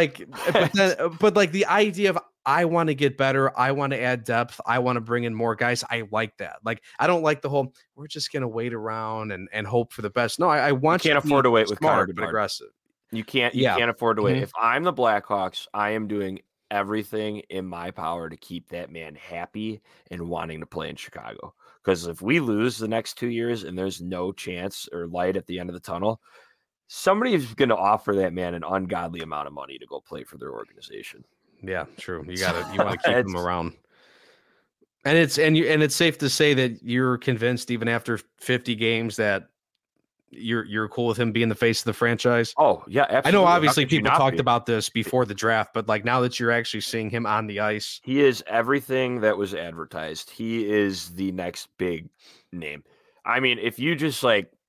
but the idea of I want to get better, I want to add depth, I want to bring in more guys. I like that. I don't like the whole we're just gonna wait around and hope for the best. No, I want you can't afford to wait with smart Connor but aggressive. You can't afford to wait. If I'm the Blackhawks, I am doing everything in my power to keep that man happy and wanting to play in Chicago. Because if we lose the next 2 years and there's no chance or light at the end of the tunnel, somebody is going to offer that man an ungodly amount of money to go play for their organization. Yeah, true. You want to keep him around. And it's safe to say that you're convinced even after 50 games that you're cool with him being the face of the franchise. Oh yeah, absolutely. I know obviously people talked about this before the draft, but now that you're actually seeing him on the ice, he is everything that was advertised. He is the next big name. I mean, if you just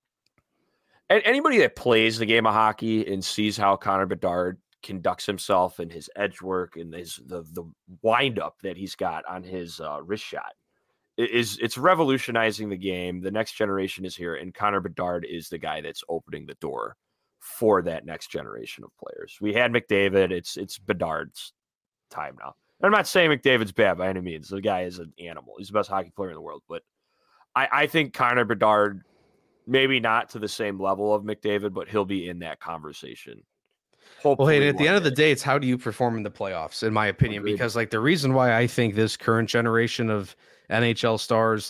anybody that plays the game of hockey and sees how Connor Bedard conducts himself and his edge work and the wind up that he's got on his wrist shot, it's revolutionizing the game. The next generation is here, and Connor Bedard is the guy that's opening the door for that next generation of players. We had McDavid. It's Bedard's time now. And I'm not saying McDavid's bad by any means. The guy is an animal. He's the best hockey player in the world. But I think Connor Bedard, maybe not to the same level of McDavid, but he'll be in that conversation. Hopefully, well, hey, at the end of the day, it's how do you perform in the playoffs, in my opinion, because the reason why I think this current generation of NHL stars,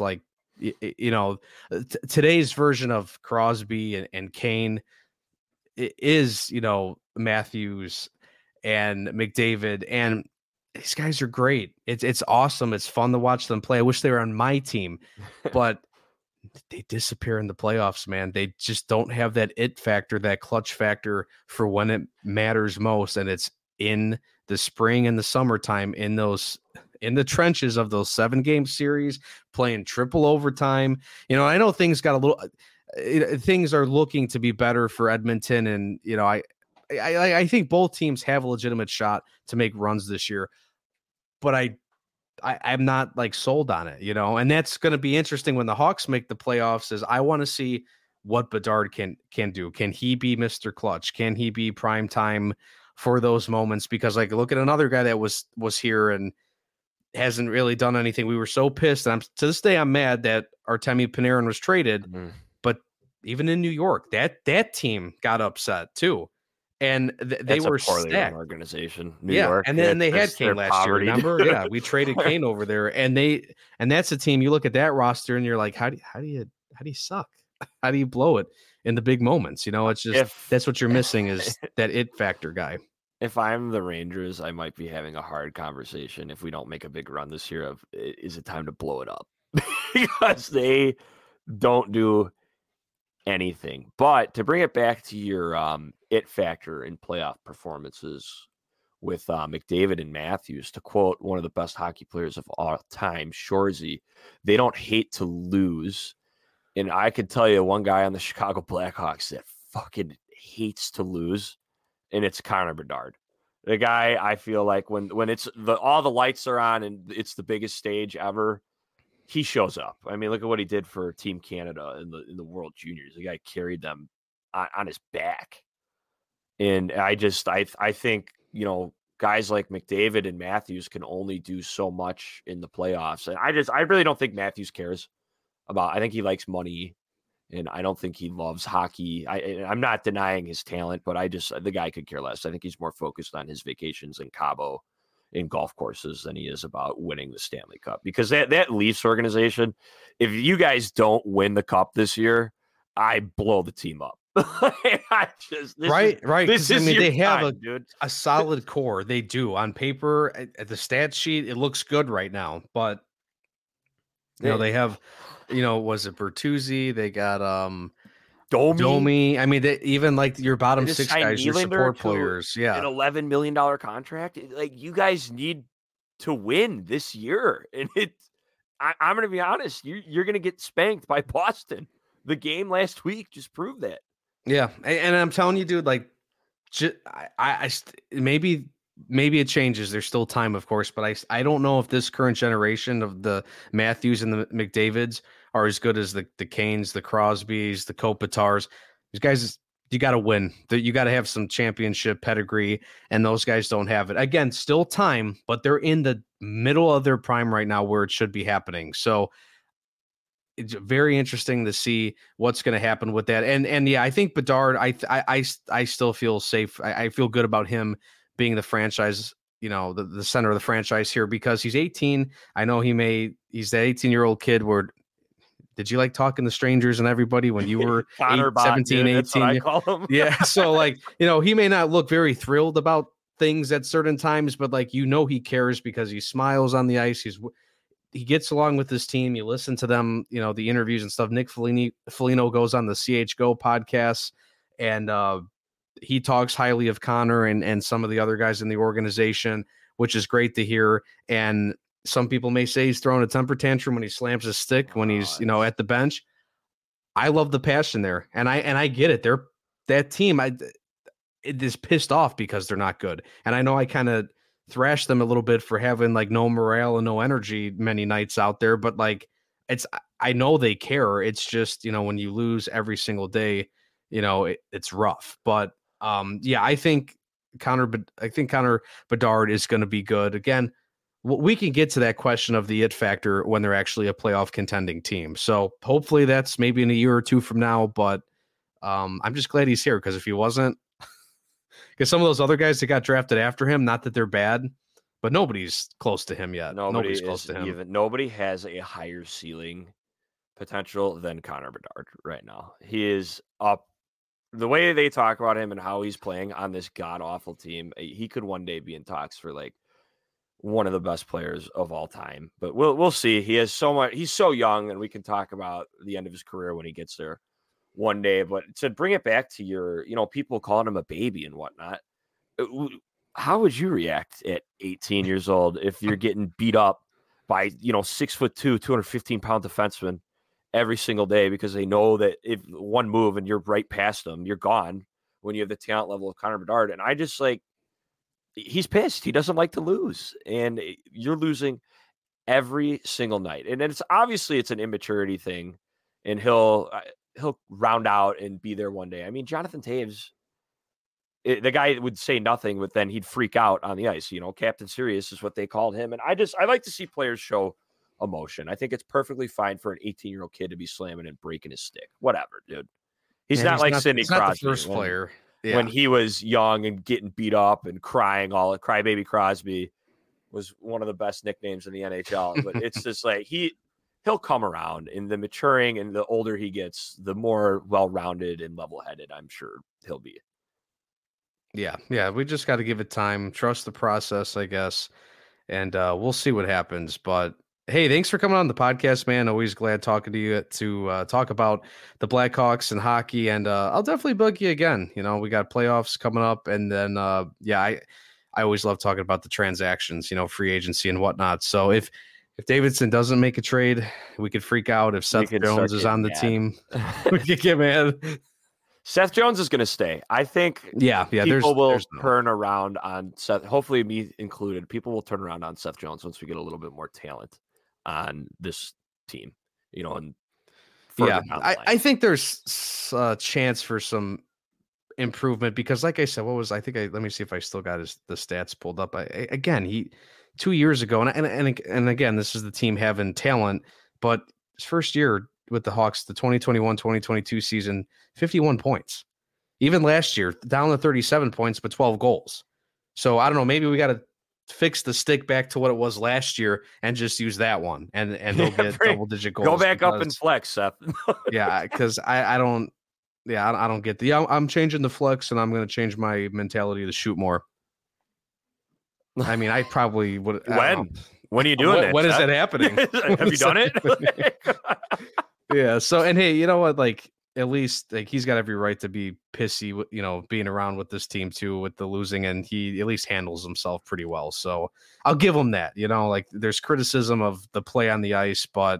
today's version of Crosby and Kane is, Matthews and McDavid, and these guys are great. It's awesome. It's fun to watch them play. I wish they were on my team, but they disappear in the playoffs, man. They just don't have that it factor, that clutch factor for when it matters most. And it's in the spring and the summertime in the trenches of those 7-game series, playing triple overtime. I know things got a little, things are looking to be better for Edmonton. And, I think both teams have a legitimate shot to make runs this year, but I'm not sold on it, and that's going to be interesting when the Hawks make the playoffs. Is I want to see what Bedard can do. Can he be Mr. Clutch? Can he be prime time for those moments? Because look at another guy that was here and hasn't really done anything. We were so pissed, and to this day I'm mad that Artemi Panarin was traded. Mm-hmm. But even in New York, that team got upset too. and they That's were a poorly run stacked. organization, New Yeah, York. and then they had That's their Kane last poverty, year. Remember? dude. Yeah, we traded Kane over there, and that's a team. You look at that roster, and you're like, how do you suck? How do you blow it in the big moments? You know, it's just that's what you're missing is that it factor guy. If I'm the Rangers, I might be having a hard conversation if we don't make a big run this year of is it time to blow it up? Because they don't do anything. But to bring it back to your it factor in playoff performances with McDavid and Matthews, to quote one of the best hockey players of all time, Shorzy, they don't hate to lose. And I could tell you one guy on the Chicago Blackhawks that fucking hates to lose, and it's Connor Bedard. The guy, I feel like when it's all the lights are on and it's the biggest stage ever, he shows up. I mean, look at what he did for Team Canada in the World Juniors. The guy carried them on his back. And I think, you know, guys like McDavid and Matthews can only do so much in the playoffs. And I really don't think Matthews cares about, I think he likes money. And I don't think he loves hockey. I'm not denying his talent, but the guy could care less. I think he's more focused on his vacations in Cabo in golf courses than he is about winning the Stanley Cup. Because that Leafs organization, if you guys don't win the cup this year, I blow the team up. Right. They have a solid core. They do on paper at the stat sheet. It looks good right now, but you know, they have, you know, was it Bertuzzi? They got Domi. I mean, even like your bottom six guys, your support players. Yeah, an $11 million contract. Like, you guys need to win this year, and I'm going to be honest. You're going to get spanked by Boston. The game last week just proved that. Yeah, and I'm telling you, dude. Like, maybe it changes. There's still time, of course, but I don't know if this current generation of the Matthews and the McDavids are as good as the Kanes, the Crosbys, the Kopitars. These guys, you got to win. You got to have some championship pedigree, and those guys don't have it. Again, still time, but they're in the middle of their prime right now where it should be happening. So it's very interesting to see what's going to happen with that. And yeah, I think Bedard, I still feel safe. I feel good about him being the franchise, you know, the center of the franchise here, because he's 18. I know he's that 18-year-old kid where, did you like talking to strangers and everybody when you were 17, 18? That's what I call him. Yeah. So, like, you know, he may not look very thrilled about things at certain times, but like, you know, he cares because he smiles on the ice. He gets along with his team. You listen to them, you know, the interviews and stuff. Nick Foligno goes on the CHGO podcast, and he talks highly of Connor and some of the other guys in the organization, which is great to hear. And some people may say he's throwing a temper tantrum when he slams his stick when he's, you know, at the bench. I love the passion there, and I get it. That team, it is pissed off because they're not good, and I know I kind of thrashed them a little bit for having like no morale and no energy many nights out there, but like, I know they care. It's just, you know, when you lose every single day, you know, it's rough. But yeah, I think Connor Bedard is going to be good. Again, we can get to that question of the it factor when they're actually a playoff contending team. So hopefully that's maybe in a year or two from now, but I'm just glad he's here, because if he wasn't, because some of those other guys that got drafted after him, not that they're bad, but nobody's close to him yet. Nobody's close to him. Nobody has a higher ceiling potential than Connor Bedard right now. He is up. The way they talk about him and how he's playing on this god-awful team, he could one day be in talks for like one of the best players of all time. But we'll see. He has so much. He's so young, and we can talk about the end of his career when he gets there one day. But to bring it back to your, you know, people calling him a baby and whatnot, how would you react at 18 years old if you're getting beat up by, you know, 6'2", 215-pound defenseman every single day because they know that if one move and you're right past them, you're gone when you have the talent level of Connor Bedard? And I just like, he's pissed. He doesn't like to lose, and you're losing every single night. And it's obviously it's an immaturity thing, and he'll round out and be there one day. I mean, Jonathan Toews, the guy would say nothing, but then he'd freak out on the ice. You know, Captain Serious is what they called him. And I like to see players show emotion. I think it's perfectly fine for an 18-year-old kid to be slamming and breaking his stick. Whatever, dude. He's not like Sidney Crosby. Not the first player. when he was young and getting beat up and crying, Crybaby Crosby was one of the best nicknames in the NHL. But it's just like he'll come around, in the maturing, and the older he gets, the more well-rounded and level-headed I'm sure he'll be. Yeah. We just got to give it time, trust the process, I guess, and we'll see what happens. But hey, thanks for coming on the podcast, man. Always glad talking to you to talk about the Blackhawks and hockey, and I'll definitely bug you again. You know, we got playoffs coming up, and then I always love talking about the transactions, you know, free agency and whatnot. So if Davidson doesn't make a trade, we could freak out. If Seth Jones is on the team, we could get mad. Seth Jones is going to stay. I think people will turn around on Seth, hopefully me included. People will turn around on Seth Jones once we get a little bit more talent on this team, you know. And I think there's a chance for some improvement because, like I said, let me see if I still got the stats pulled up. He 2 years ago, and again, this is the team having talent, but his first year with the Hawks, the 2021-2022 season, 51 points. Even last year, down to 37 points, but 12 goals. So I don't know, maybe we got to fix the stick back to what it was last year and just use that one, and they'll get double-digit goals. Go back up and flex, Seth. Because I don't get I'm changing the flex, and I'm going to change my mentality to shoot more. I mean, I probably would. When are you doing that? When is that happening? Have you done it? Yeah. So, and hey, you know what? Like, at least like he's got every right to be pissy, you know, being around with this team too, with the losing, and he at least handles himself pretty well. So I'll give him that. You know, like there's criticism of the play on the ice, but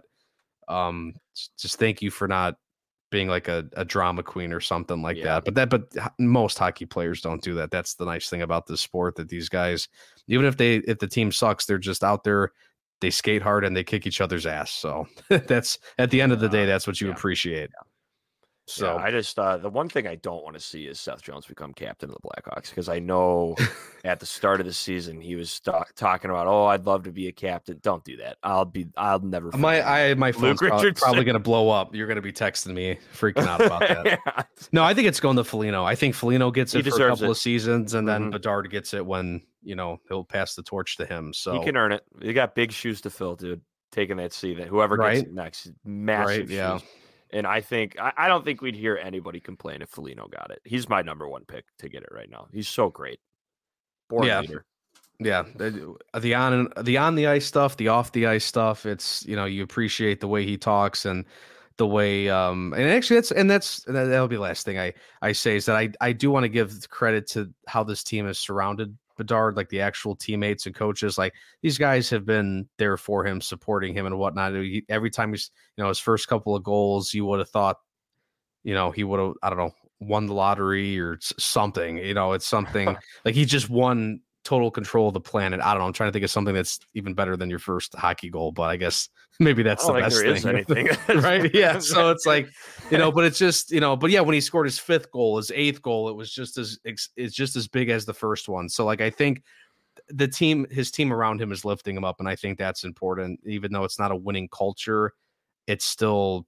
just thank you for not being like a drama queen or something like that. But most hockey players don't do that. That's the nice thing about this sport, that these guys, even if the team sucks, they're just out there, they skate hard and they kick each other's ass. So that's, at the end of the day, that's what you appreciate. So I just the one thing I don't want to see is Seth Jones become captain of the Blackhawks, because I know at the start of the season he was talking about, I'd love to be a captain. Don't do that. I'll never. My phone's probably going to blow up. You're going to be texting me, freaking out about that. No, I think it's going to Foligno. I think Foligno gets it for a couple of seasons, and then Bedard gets it when, you know, he'll pass the torch to him. So he can earn it. You got big shoes to fill, dude. Taking that seat, that whoever gets it next, massive shoes. Yeah. And I don't think we'd hear anybody complain if Foligno got it. He's my number one pick to get it right now. He's so great. Leader. Yeah. The on the ice stuff, the off the ice stuff, it's, you know, you appreciate the way he talks and the way and actually that'll be the last thing I say, is that I do want to give credit to how this team is surrounded Bedard, like the actual teammates and coaches. Like, these guys have been there for him, supporting him and whatnot. Every time he's, you know, his first couple of goals, you would have thought, you know, he would have, I don't know, won the lottery or something. You know, it's something like he just won total control of the planet. I don't know. I'm trying to think of something that's even better than your first hockey goal, but I guess maybe that's the best thing. Is anything. Right? Yeah. So it's like, you know, but it's just, you know, but yeah, when he scored his fifth goal, his eighth goal, it was just as big as the first one. So like, I think his team around him is lifting him up, and I think that's important. Even though it's not a winning culture, it's still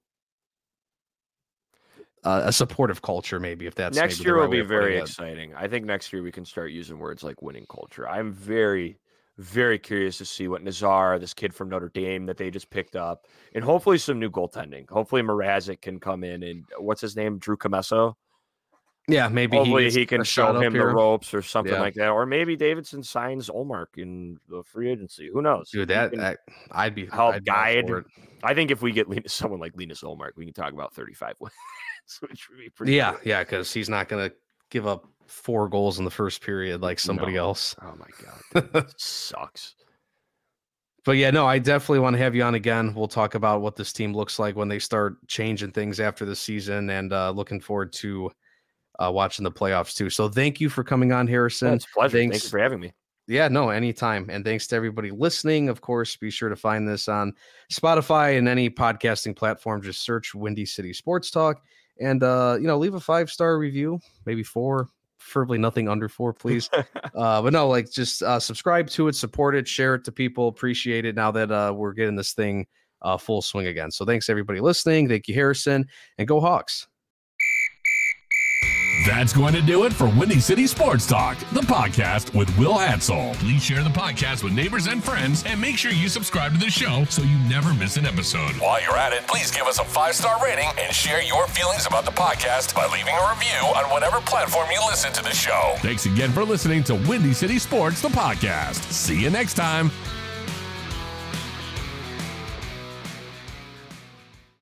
a supportive culture, maybe, if that's next year will be very exciting. I think next year we can start using words like winning culture. I'm very, very curious to see what Nazar, this kid from Notre Dame that they just picked up, and hopefully some new goaltending. Hopefully Mrazek can come in, and what's his name? Drew Comesso. Yeah, maybe hopefully he can show him the ropes or something like that. Or maybe Davidson signs Olmark in the free agency. Who knows? Dude, I'd be guide. I think if we get someone like Linus Olmark, we can talk about 35 wins. Which would be pretty good. Because he's not going to give up 4 goals in the first period like somebody else. Oh my god, that sucks. But yeah, no, I definitely want to have you on again. We'll talk about what this team looks like when they start changing things after the season, and looking forward to watching the playoffs too. So thank you for coming on, Harrison. It's a pleasure. Thanks for having me. Yeah, no, anytime. And thanks to everybody listening. Of course, be sure to find this on Spotify and any podcasting platform. Just search Windy City Sports Talk. And, you know, leave a 5-star review, maybe 4, preferably nothing under 4, please. But no, like, just subscribe to it, support it, share it to people. Appreciate it now that we're getting this thing full swing again. So thanks, everybody listening. Thank you, Harrison, and go Hawks. That's going to do it for Windy City Sports Talk, the podcast with Will Hatzel. Please share the podcast with neighbors and friends, and make sure you subscribe to the show so you never miss an episode. While you're at it, please give us a 5-star rating and share your feelings about the podcast by leaving a review on whatever platform you listen to the show. Thanks again for listening to Windy City Sports, the podcast. See you next time.